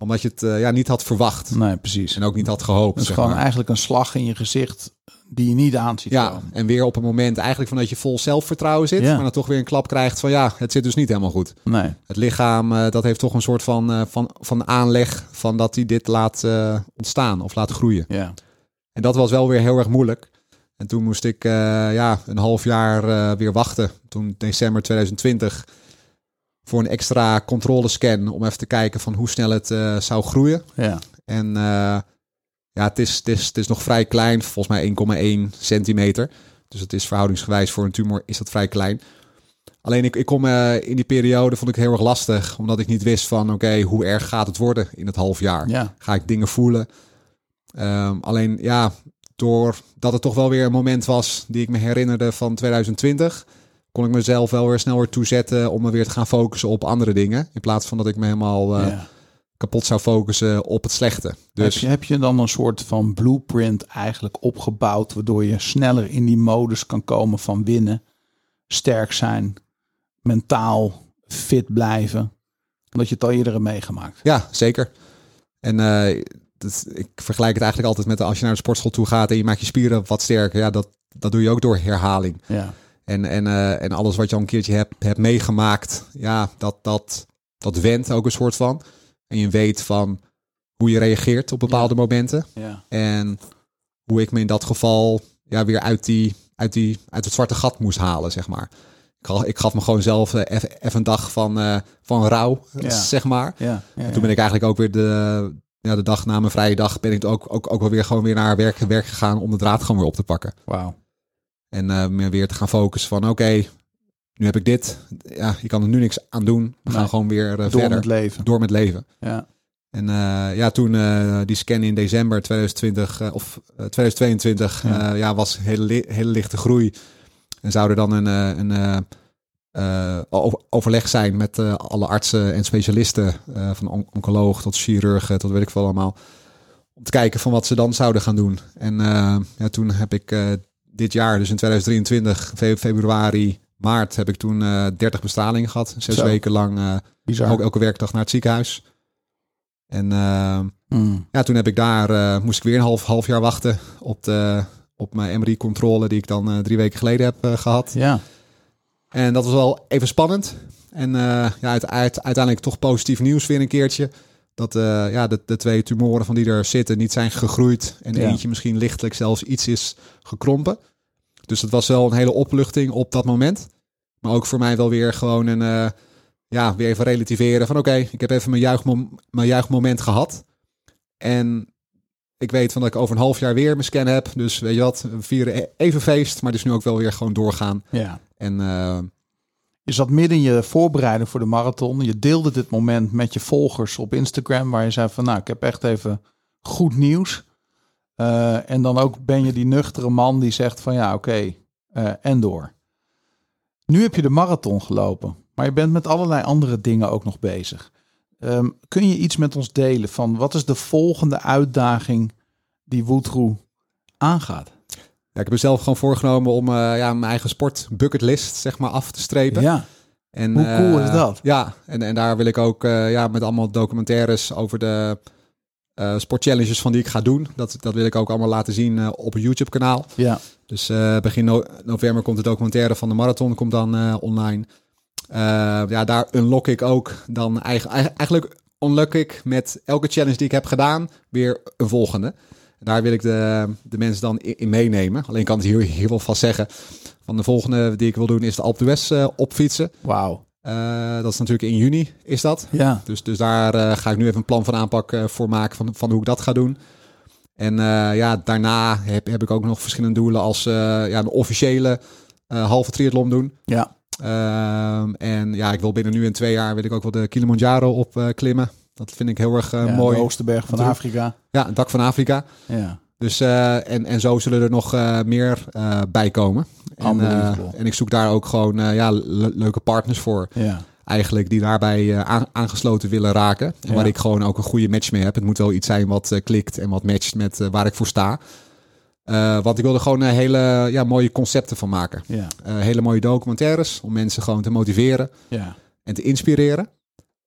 Omdat je het uh, ja, niet had verwacht. Nee, precies. En ook niet had gehoopt. Het is zeg gewoon maar. eigenlijk een slag in je gezicht die je niet aanziet. Ja, komen. en weer op een moment eigenlijk van dat je vol zelfvertrouwen zit. Ja. Maar dan toch weer een klap krijgt van ja, het zit dus niet helemaal goed. Nee. Het lichaam, uh, dat heeft toch een soort van, uh, van, van aanleg van dat hij dit laat uh, ontstaan of laat groeien. Ja. En dat was wel weer heel erg moeilijk. En toen moest ik uh, ja, een half jaar uh, weer wachten. Toen december twintig twintig voor een extra controlescan om even te kijken van hoe snel het uh, zou groeien. Ja. En uh, ja, het is, het, is, het is nog vrij klein, volgens mij één komma één centimeter. Dus het is verhoudingsgewijs voor een tumor is dat vrij klein. Alleen ik, ik kom uh, in die periode vond ik het heel erg lastig, omdat ik niet wist van oké, okay, hoe erg gaat het worden in het half jaar? Ja. Ga ik dingen voelen? Um, alleen ja, doordat het toch wel weer een moment was die ik me herinnerde van twintig twintig, kon ik mezelf wel weer snel weer toezetten om me weer te gaan focussen op andere dingen. In plaats van dat ik me helemaal uh, ja. kapot zou focussen op het slechte. Dus heb je, heb je dan een soort van blueprint eigenlijk opgebouwd, waardoor je sneller in die modus kan komen van winnen, sterk zijn, mentaal fit blijven, omdat je het al eerder hebt meegemaakt? Ja, zeker. En uh, dat, ik vergelijk het eigenlijk altijd met als je naar de sportschool toe gaat en je maakt je spieren wat sterker. Ja, dat, dat doe je ook door herhaling. Ja. En, en, uh, en alles wat je al een keertje hebt, hebt meegemaakt, ja, dat, dat, dat wendt ook een soort van. En je weet van hoe je reageert op bepaalde ja. momenten. Ja. En hoe ik me in dat geval ja, weer uit, die, uit, die, uit het zwarte gat moest halen, zeg maar. Ik gaf, ik gaf me gewoon zelf uh, even, even een dag van, uh, van rouw, ja. zeg maar. Ja. Ja, en toen ben ik eigenlijk ook weer de, ja, de dag na mijn vrije dag ben ik ook, ook, ook wel weer gewoon weer naar werk, werk gegaan om de draad gewoon weer op te pakken. Wauw. En uh, me weer te gaan focussen van oké, okay, nu heb ik dit. Ja, je kan er nu niks aan doen. We nee. gaan gewoon weer uh, door verder. met leven. Door met leven. Ja. En uh, ja, toen uh, die scan in december twintig twintig uh, of uh, twintig tweeëntwintig ja. Uh, ja, was hele, li- hele lichte groei. En zou er dan een, uh, een uh, uh, overleg zijn met uh, alle artsen en specialisten. Uh, van on- oncoloog tot chirurg tot weet ik veel allemaal. Om te kijken van wat ze dan zouden gaan doen. En uh, ja, toen heb ik uh, dit jaar, dus in twintig drieëntwintig, fe- februari, maart, heb ik toen uh, dertig bestralingen gehad. Zes Zo. weken lang uh, Bizar. Ook elke werkdag naar het ziekenhuis. En uh, mm. ja, toen heb ik daar, uh, moest ik weer een half, half jaar wachten op, de, op mijn M R I-controle die ik dan uh, drie weken geleden heb uh, gehad. Ja. En dat was wel even spannend. En uh, ja, uit, uit, uiteindelijk toch positief nieuws weer een keertje. Dat uh, ja, de, de twee tumoren van die er zitten niet zijn gegroeid. En ja. eentje misschien lichtelijk zelfs iets is gekrompen. Dus het was wel een hele opluchting op dat moment. Maar ook voor mij wel weer gewoon een... Uh, ja, weer even relativeren van oké, okay, ik heb even mijn, juichmom- mijn juichmoment gehad. En ik weet van dat ik over een half jaar weer mijn scan heb. Dus weet je wat, we vieren even feest, maar dus nu ook wel weer gewoon doorgaan. Ja. En uh, je zat midden in je voorbereiding voor de marathon. Je deelde dit moment met je volgers op Instagram, waar je zei van nou, ik heb echt even goed nieuws. Uh, en dan ook ben je die nuchtere man die zegt van ja, oké, okay, uh, en door. Nu heb je de marathon gelopen. Maar je bent met allerlei andere dingen ook nog bezig. Um, kun je iets met ons delen van wat is de volgende uitdaging die Woutroux aangaat? Ja, ik heb mezelf gewoon voorgenomen om uh, ja, mijn eigen sport bucketlist zeg maar af te strepen. Ja. En, hoe cool uh, is dat? Ja, en, en daar wil ik ook uh, ja, met allemaal documentaires over de uh, sportchallenges van die ik ga doen. Dat, dat wil ik ook allemaal laten zien uh, op een YouTube kanaal. Ja. Dus uh, begin no- november komt de documentaire van de marathon komt dan uh, online. Uh, ja, daar unlock ik ook dan eigenlijk, eigenlijk unlock ik met elke challenge die ik heb gedaan weer een volgende. Daar wil ik de, de mensen dan in, in meenemen. Alleen kan het hier, hier wel vast zeggen. Van de volgende die ik wil doen is de Alpe d'Huez uh, opfietsen. Wauw. Uh, dat is natuurlijk in juni is dat. Ja. Dus, dus daar uh, ga ik nu even een plan van aanpak uh, voor maken van, van hoe ik dat ga doen. En uh, ja, daarna heb, heb ik ook nog verschillende doelen als uh, ja, een officiële uh, halve triathlon doen. Ja. Um, en ja, ik wil binnen nu en twee jaar wil ik ook wel de Kilimanjaro op uh, klimmen. Dat vind ik heel erg uh, ja, mooi. De hoogste berg van Afrika. Ja, het dak van Afrika. Ja. Dus uh, en, en zo zullen er nog uh, meer uh, bij komen. En, uh, en ik zoek daar ook gewoon uh, ja, le- leuke partners voor. Ja. Eigenlijk die daarbij uh, aan, aangesloten willen raken. En ja. waar ik gewoon ook een goede match mee heb. Het moet wel iets zijn wat uh, klikt en wat matcht met uh, waar ik voor sta. Uh, want ik wil er gewoon uh, hele ja, mooie concepten van maken. Ja. Uh, hele mooie documentaires om mensen gewoon te motiveren ja. en te inspireren.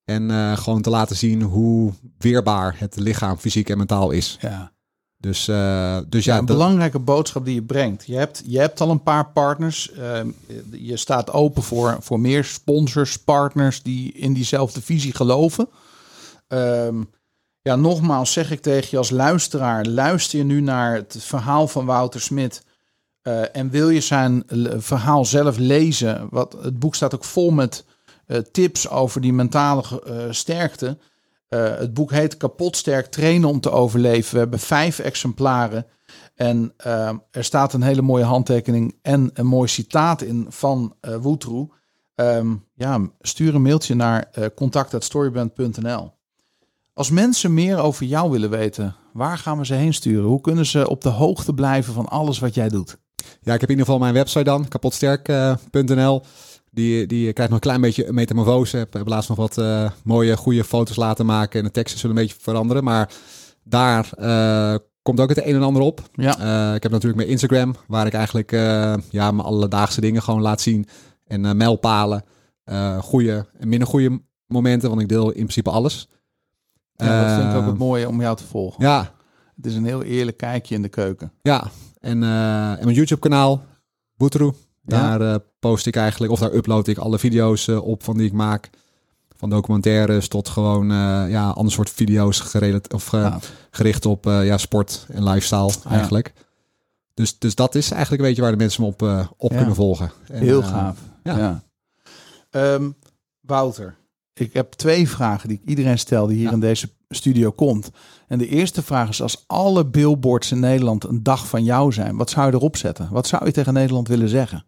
En uh, gewoon te laten zien hoe weerbaar het lichaam, fysiek en mentaal is. Ja. Dus, uh, dus ja, ja, een dat... belangrijke boodschap die je brengt. Je hebt, je hebt al een paar partners. Uh, je staat open voor, voor meer sponsors, partners die in diezelfde visie geloven. Um, ja, nogmaals zeg ik tegen je als luisteraar, luister je nu naar het verhaal van Wouter Smit uh, en wil je zijn verhaal zelf lezen. Wat, het boek staat ook vol met uh, tips over die mentale uh, sterkte. Uh, het boek heet Kapot sterk trainen om te overleven. We hebben vijf exemplaren. En uh, er staat een hele mooie handtekening en een mooi citaat in van uh, Wouter. Um, ja, stuur een mailtje naar uh, contact at storybrand punt n l. Als mensen meer over jou willen weten, waar gaan we ze heen sturen? Hoe kunnen ze op de hoogte blijven van alles wat jij doet? Ja, ik heb in ieder geval mijn website dan, kapotsterk punt n l. Die, die krijgt nog een klein beetje een metamorfose. Ik heb laatst nog wat uh, mooie, goede foto's laten maken. En de teksten zullen een beetje veranderen. Maar daar uh, komt ook het een en ander op. Ja. Uh, ik heb natuurlijk mijn Instagram, waar ik eigenlijk uh, ja, mijn alledaagse dingen gewoon laat zien. En uh, mijlpalen. Uh, goede en minder goede momenten, want ik deel in principe alles. Ja, dat vind ik ook het mooie om jou te volgen. Ja. Het is een heel eerlijk kijkje in de keuken. Ja, en, uh, en mijn YouTube-kanaal, Wouter. Daar ja. uh, post ik eigenlijk, of daar upload ik alle video's uh, op van die ik maak. Van documentaires tot gewoon uh, ja, ander soort video's gerelateerd, of, uh, ja. gericht op uh, ja, sport en lifestyle eigenlijk. Ja. Dus, dus dat is eigenlijk een beetje waar de mensen me op, uh, op ja. kunnen volgen. En, heel uh, gaaf. Ja. Ja. Um, Wouter, ik heb twee vragen die ik iedereen stel die hier ja. in deze studio komt. En de eerste vraag is, als alle billboards in Nederland een dag van jou zijn, wat zou je erop zetten? Wat zou je tegen Nederland willen zeggen?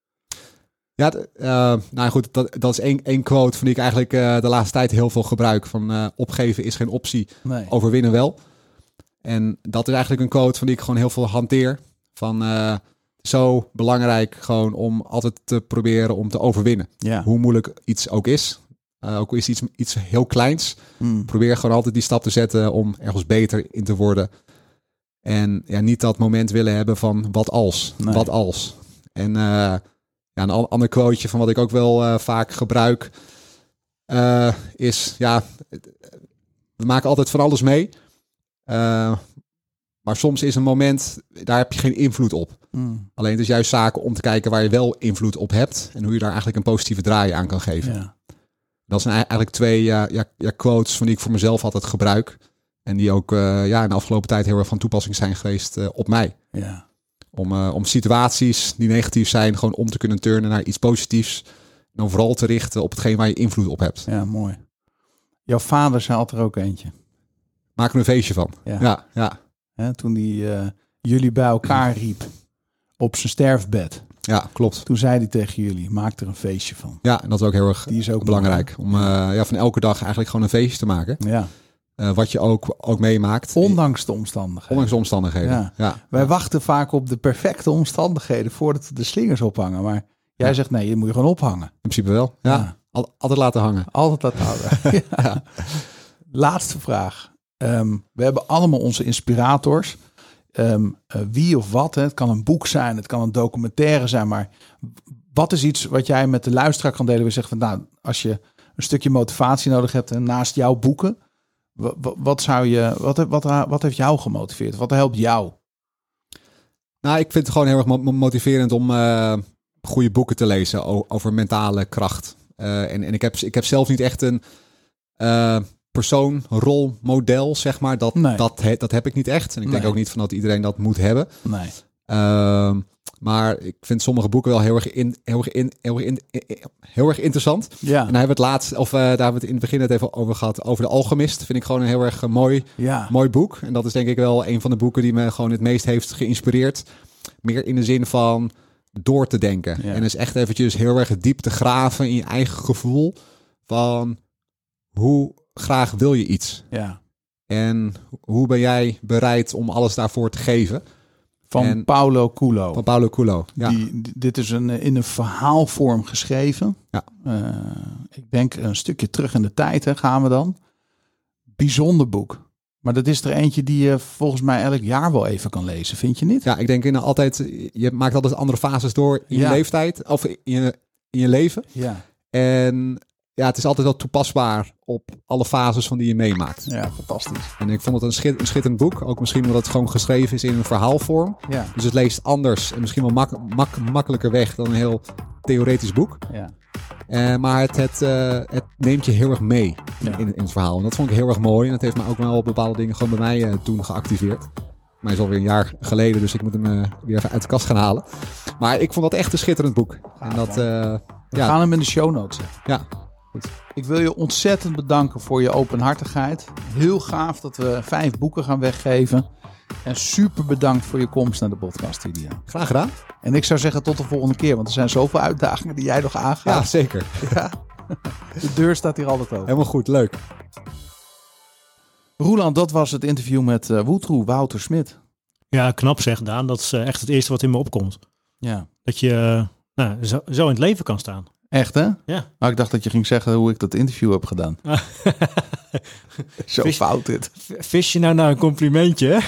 Ja, uh, nou goed, dat, dat is één, één quote van die ik eigenlijk uh, de laatste tijd heel veel gebruik. Van uh, opgeven is geen optie, nee. overwinnen wel. En dat is eigenlijk een quote van die ik gewoon heel veel hanteer. Van uh, zo belangrijk gewoon om altijd te proberen om te overwinnen. Ja. Hoe moeilijk iets ook is. Uh, ook is iets, iets heel kleins. Mm. Probeer gewoon altijd die stap te zetten om ergens beter in te worden. En ja, niet dat moment willen hebben van wat als, nee. wat als. En uh, ja, een ander quoteje van wat ik ook wel uh, vaak gebruik uh, is, ja, we maken altijd van alles mee. Uh, maar soms is een moment, daar heb je geen invloed op. Mm. Alleen het is juist zaken om te kijken waar je wel invloed op hebt. En hoe je daar eigenlijk een positieve draai aan kan geven. Ja. Dat zijn eigenlijk twee ja, ja, ja, quotes van die ik voor mezelf altijd gebruik. En die ook uh, ja, in de afgelopen tijd heel erg van toepassing zijn geweest uh, op mij. Ja. Om, uh, om situaties die negatief zijn gewoon om te kunnen turnen naar iets positiefs. En dan vooral te richten op hetgeen waar je invloed op hebt. Ja, mooi. Jouw vader zei altijd er ook eentje. Maak er een feestje van. Ja, ja. ja. Hè, toen hij uh, jullie bij elkaar riep op zijn sterfbed. Ja, klopt. Toen zei hij tegen jullie, maak er een feestje van. Ja, en dat is ook heel erg Die is ook belangrijk. Mooi. Om uh, ja, van elke dag eigenlijk gewoon een feestje te maken. Ja. Uh, wat je ook, ook meemaakt. Ondanks de omstandigheden. Ondanks de omstandigheden, ja. ja. Wij ja. wachten vaak op de perfecte omstandigheden voordat we de slingers ophangen. Maar jij ja. zegt, nee, je moet je gewoon ophangen. In principe wel, ja. ja. Al, altijd laten hangen. Altijd laten hangen, ja. ja. Laatste vraag. Um, we hebben allemaal onze inspirators. Um, uh, wie of wat, hè? Het kan een boek zijn, het kan een documentaire zijn, maar wat is iets wat jij met de luisteraar kan delen? We zeggen van, nou, als je een stukje motivatie nodig hebt en naast jouw boeken, wat, wat zou je, wat, wat, wat heeft jou gemotiveerd? Wat helpt jou? Nou, ik vind het gewoon heel erg motiverend om uh, goede boeken te lezen over mentale kracht. Uh, en, en ik heb, ik heb zelf niet echt een uh, persoon, rol, model, zeg maar. Dat, nee. dat, he, dat heb ik niet echt. En ik nee. denk ook niet van dat iedereen dat moet hebben. Nee. Uh, maar ik vind sommige boeken wel heel erg, in, heel erg, in, heel erg, in, heel erg interessant. Ja. En daar hebben we het laatst, of uh, daar hebben we het in het begin het even over gehad, over De Alchemist. Vind ik gewoon een heel erg uh, mooi, ja. mooi boek. En dat is denk ik wel een van de boeken die me gewoon het meest heeft geïnspireerd. Meer in de zin van door te denken. Ja. En dus echt eventjes heel erg diep te graven in je eigen gevoel van hoe graag wil je iets. Ja. En hoe ben jij bereid om alles daarvoor te geven? Van en, Paulo Coelho. Van Paulo Coelho, ja. Die, dit is een, in een verhaalvorm geschreven. Ja. Uh, ik denk een stukje terug in de tijd, hè, gaan we dan. Bijzonder boek. Maar dat is er eentje die je volgens mij elk jaar wel even kan lezen, vind je niet? Ja, ik denk in altijd, je maakt altijd andere fases door in ja. je leeftijd, of in je, in je leven. Ja. En ja, het is altijd wel toepasbaar op alle fases van die je meemaakt. Ja, fantastisch. En ik vond het een, schit, een schitterend boek. Ook misschien omdat het gewoon geschreven is in een verhaalvorm. Ja. Dus het leest anders en misschien wel mak, mak, makkelijker weg dan een heel theoretisch boek. Ja. Uh, maar het, het, uh, het neemt je heel erg mee Ja. in, in het verhaal. En dat vond ik heel erg mooi. En dat heeft me ook wel bepaalde dingen gewoon bij mij uh, toen geactiveerd. Maar is alweer een jaar geleden, dus ik moet hem uh, weer even uit de kast gaan halen. Maar ik vond dat echt een schitterend boek. En dat, uh, We ja, gaan hem in de show notes zetten. ja, goed. Ik wil je ontzettend bedanken voor je openhartigheid. Heel gaaf dat we vijf boeken gaan weggeven. En super bedankt voor je komst naar de podcaststudio. Graag gedaan. En ik zou zeggen tot de volgende keer, want er zijn zoveel uitdagingen die jij nog Ja, aangaat. zeker. Ja. De deur staat hier altijd open. Helemaal goed, leuk. Roeland, dat was het interview met uh, Wouter, Wouter Smit. Ja, knap zeg, Daan. Dat is uh, echt het eerste wat in me opkomt. Ja. Dat je uh, nou, zo, zo in het leven kan staan. Echt, hè? Ja. Maar ik dacht dat je ging zeggen hoe ik dat interview heb gedaan. Zo Vis- fout dit. Vis je nou naar een complimentje?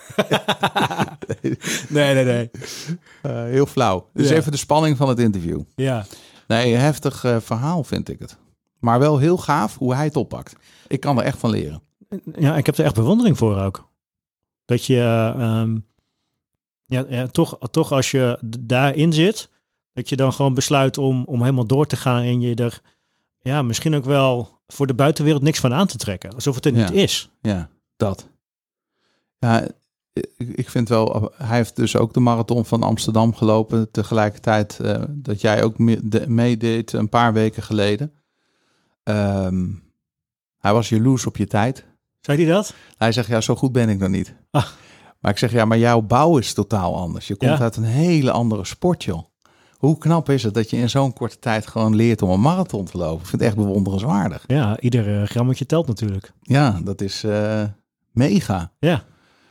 nee, nee, nee. Uh, heel flauw. Dus Ja. even de spanning van het interview. Ja. Nee, heftig uh, verhaal vind ik het. Maar wel heel gaaf hoe hij het oppakt. Ik kan er echt van leren. Ja, ik heb er echt bewondering voor ook. Dat je, uh, um, ja, ja toch, toch als je d- daarin zit, dat je dan gewoon besluit om, om helemaal door te gaan en je er, ja, misschien ook wel voor de buitenwereld niks van aan te trekken. Alsof het er niet Ja. is. Ja, dat. Ja, ik, ik vind wel, hij heeft dus ook de marathon van Amsterdam gelopen. Tegelijkertijd uh, dat jij ook me- de, meedeed een paar weken geleden. Um, hij was jaloers op je tijd. Zei hij dat? Hij zegt, ja, zo goed ben ik nog niet. Ah. Maar ik zeg, ja, maar jouw bouw is totaal anders. Je komt Ja. uit een hele andere sport, joh. Hoe knap is het dat je in zo'n korte tijd gewoon leert om een marathon te lopen? Ik vind het echt bewonderenswaardig. Ja, ieder uh, grammetje telt natuurlijk. Ja, dat is uh, mega. Ja.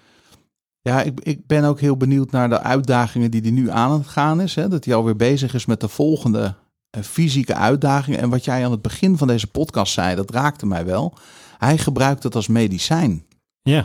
Ja, ik, ik ben ook heel benieuwd naar de uitdagingen die hij nu aan het gaan is. Hè? Dat hij alweer bezig is met de volgende uh, fysieke uitdagingen. En wat jij aan het begin van deze podcast zei, dat raakte mij wel. Hij gebruikt het als medicijn. Ja.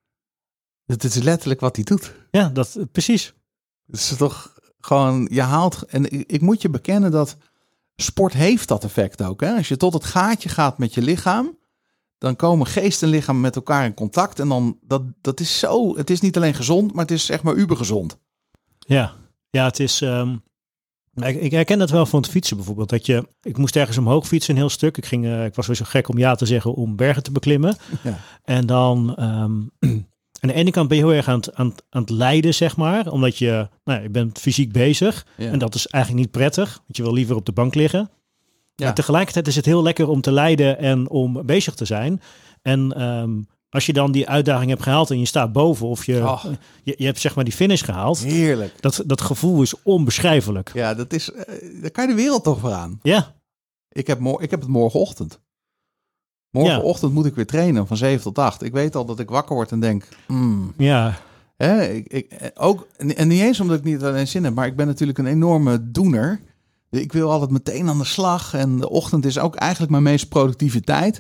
Het is letterlijk wat hij doet. Ja, dat precies. Het is toch gewoon, je haalt... En ik, ik moet je bekennen dat sport heeft dat effect ook. Hè? Als je tot het gaatje gaat met je lichaam, dan komen geest en lichaam met elkaar in contact. En dan, dat, dat is zo... Het is niet alleen gezond, maar het is zeg maar ubergezond. Ja, ja, het is... Um, ik, ik herken dat wel van het fietsen bijvoorbeeld. Dat je, ik moest ergens omhoog fietsen een heel stuk. Ik, ging, uh, ik was weer zo gek om ja te zeggen om bergen te beklimmen. Ja. En dan... Um, aan de ene kant ben je heel erg aan het, aan, het, aan het lijden, zeg maar. Omdat je, nou, je bent fysiek bezig. Ja. En dat is eigenlijk niet prettig. Want je wil liever op de bank liggen. Ja. Maar tegelijkertijd is het heel lekker om te lijden en om bezig te zijn. En um, als je dan die uitdaging hebt gehaald en je staat boven of je, Oh. je, je hebt zeg maar die finish gehaald. Heerlijk. Dat, dat gevoel is onbeschrijfelijk. Ja, dat is... Uh, daar kan je de wereld toch voor aan. Ja, Ik heb, mor- ik heb het morgenochtend. Morgenochtend moet ik weer trainen van zeven tot acht. Ik weet al dat ik wakker word en denk... Mm, ja, hè, ik, ik, ook, en niet eens omdat ik niet alleen zin heb, maar ik ben natuurlijk een enorme doener. Ik wil altijd meteen aan de slag. En de ochtend is ook eigenlijk mijn meest productieve tijd.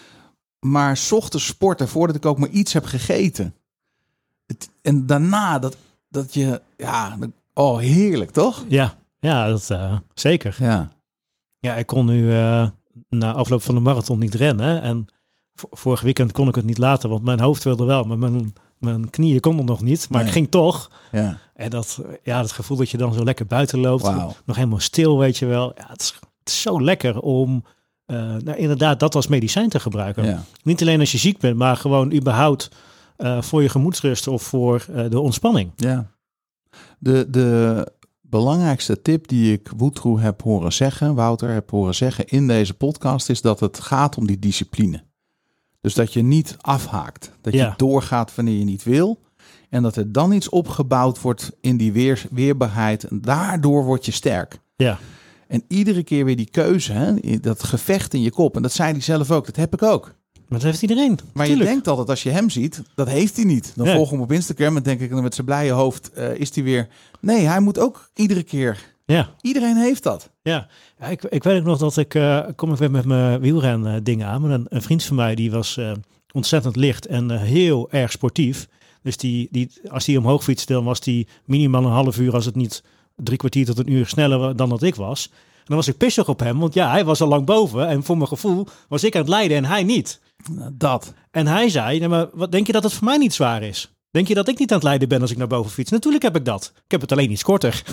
Maar 's ochtends sporten voordat ik ook maar iets heb gegeten. Het, en daarna dat, dat je... Ja, oh heerlijk toch? ja, ja, dat uh, zeker. Ja. Ja, ik kon nu uh, na afloop van de marathon niet rennen. En v- vorig weekend kon ik het niet laten, want mijn hoofd wilde wel, maar mijn, mijn knieën konden nog niet. Maar Nee. ik ging toch. Ja. En dat, ja, dat gevoel dat je dan zo lekker buiten loopt, Wauw. nog helemaal stil, weet je wel. Ja, het is, het is zo lekker om uh, nou, inderdaad dat als medicijn te gebruiken. Ja. Niet alleen als je ziek bent, maar gewoon überhaupt uh, voor je gemoedsrust of voor uh, de ontspanning. Ja. De, de belangrijkste tip die ik Wouter heb horen zeggen, Wouter heb horen zeggen in deze podcast, is dat het gaat om die discipline. Dus dat je niet afhaakt. Dat Ja. je doorgaat wanneer je niet wil. En dat er dan iets opgebouwd wordt in die weer, weerbaarheid. En daardoor word je sterk. Ja, En iedere keer weer die keuze, hè, dat gevecht in je kop. En dat zei hij zelf ook, dat heb ik ook. maar dat heeft iedereen. Maar Tuurlijk. je denkt altijd, als je hem ziet, dat heeft hij niet. Dan Nee. volg ik hem op Instagram en denk ik met zijn blije hoofd, uh, is hij weer... Nee, hij moet ook iedere keer... Ja. Iedereen heeft dat. Ja, ja ik, ik weet ook nog dat ik, uh, kom ik weer met mijn wielren uh, dingen aan. Maar een, een vriend van mij, die was uh, ontzettend licht en uh, heel erg sportief. Dus die, die, als die omhoog fietste, dan was die minimaal een half uur, als het niet drie kwartier tot een uur sneller dan dat ik was. En Dan was ik pissig op hem, want ja, hij was al lang boven. En voor mijn gevoel was ik aan het leiden en hij niet. Dat. En hij zei, nee, maar wat denk je dat het voor mij niet zwaar is? Denk je dat ik niet aan het leiden ben als ik naar boven fiets? Natuurlijk heb ik dat. Ik heb het alleen iets korter.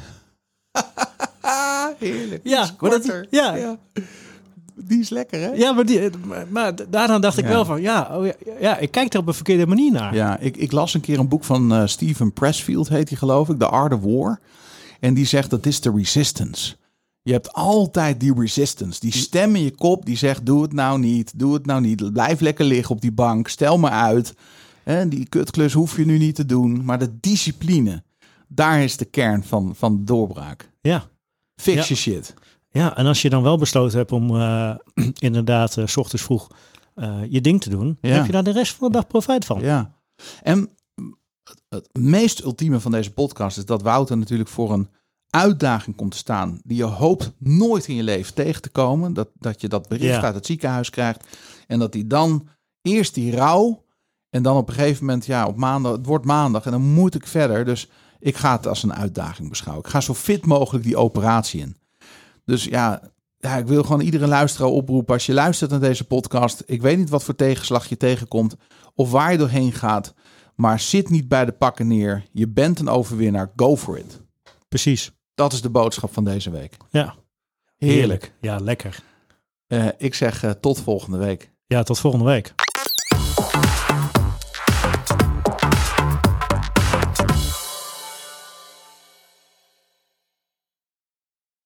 Heerlijk. Ja, iets korter. Dat, ja. ja. Die is lekker, hè? Ja, maar, die, maar, maar daarna dacht ik ja. wel van, ja, oh ja, ja, ik kijk er op een verkeerde manier naar. Ja, ik, ik las een keer een boek van uh, Stephen Pressfield, heet hij geloof ik, The Art of War. En die zegt, dat is de resistance. Je hebt altijd die resistance. Die stem in je kop die zegt, doe het nou niet, doe het nou niet. Blijf lekker liggen op die bank, stel maar uit. En die kutklus hoef je nu niet te doen. Maar de discipline, daar is de kern van, van de doorbraak. Ja. Fix ja. je shit. Ja, en als je dan wel besloten hebt om uh, inderdaad uh, 's ochtends vroeg uh, je ding te doen, ja. heb je daar de rest van de dag profijt van. Ja. En het meest ultieme van deze podcast is dat Wouter natuurlijk voor een uitdaging komt te staan die je hoopt nooit in je leven tegen te komen. Dat, dat je dat bericht ja. uit het ziekenhuis krijgt en dat hij dan eerst die rouw en dan op een gegeven moment, ja, op maandag, het wordt maandag en dan moet ik verder. Dus ik ga het als een uitdaging beschouwen. Ik ga zo fit mogelijk die operatie in. Dus ja, ja, ik wil gewoon iedere luisteraar oproepen. Als je luistert naar deze podcast, ik weet niet wat voor tegenslag je tegenkomt of waar je doorheen gaat, maar zit niet bij de pakken neer. Je bent een overwinnaar. Go for it. Precies. Dat is de boodschap van deze week. Ja. Heerlijk. Ja, lekker. Uh, ik zeg uh, tot volgende week. Ja, tot volgende week.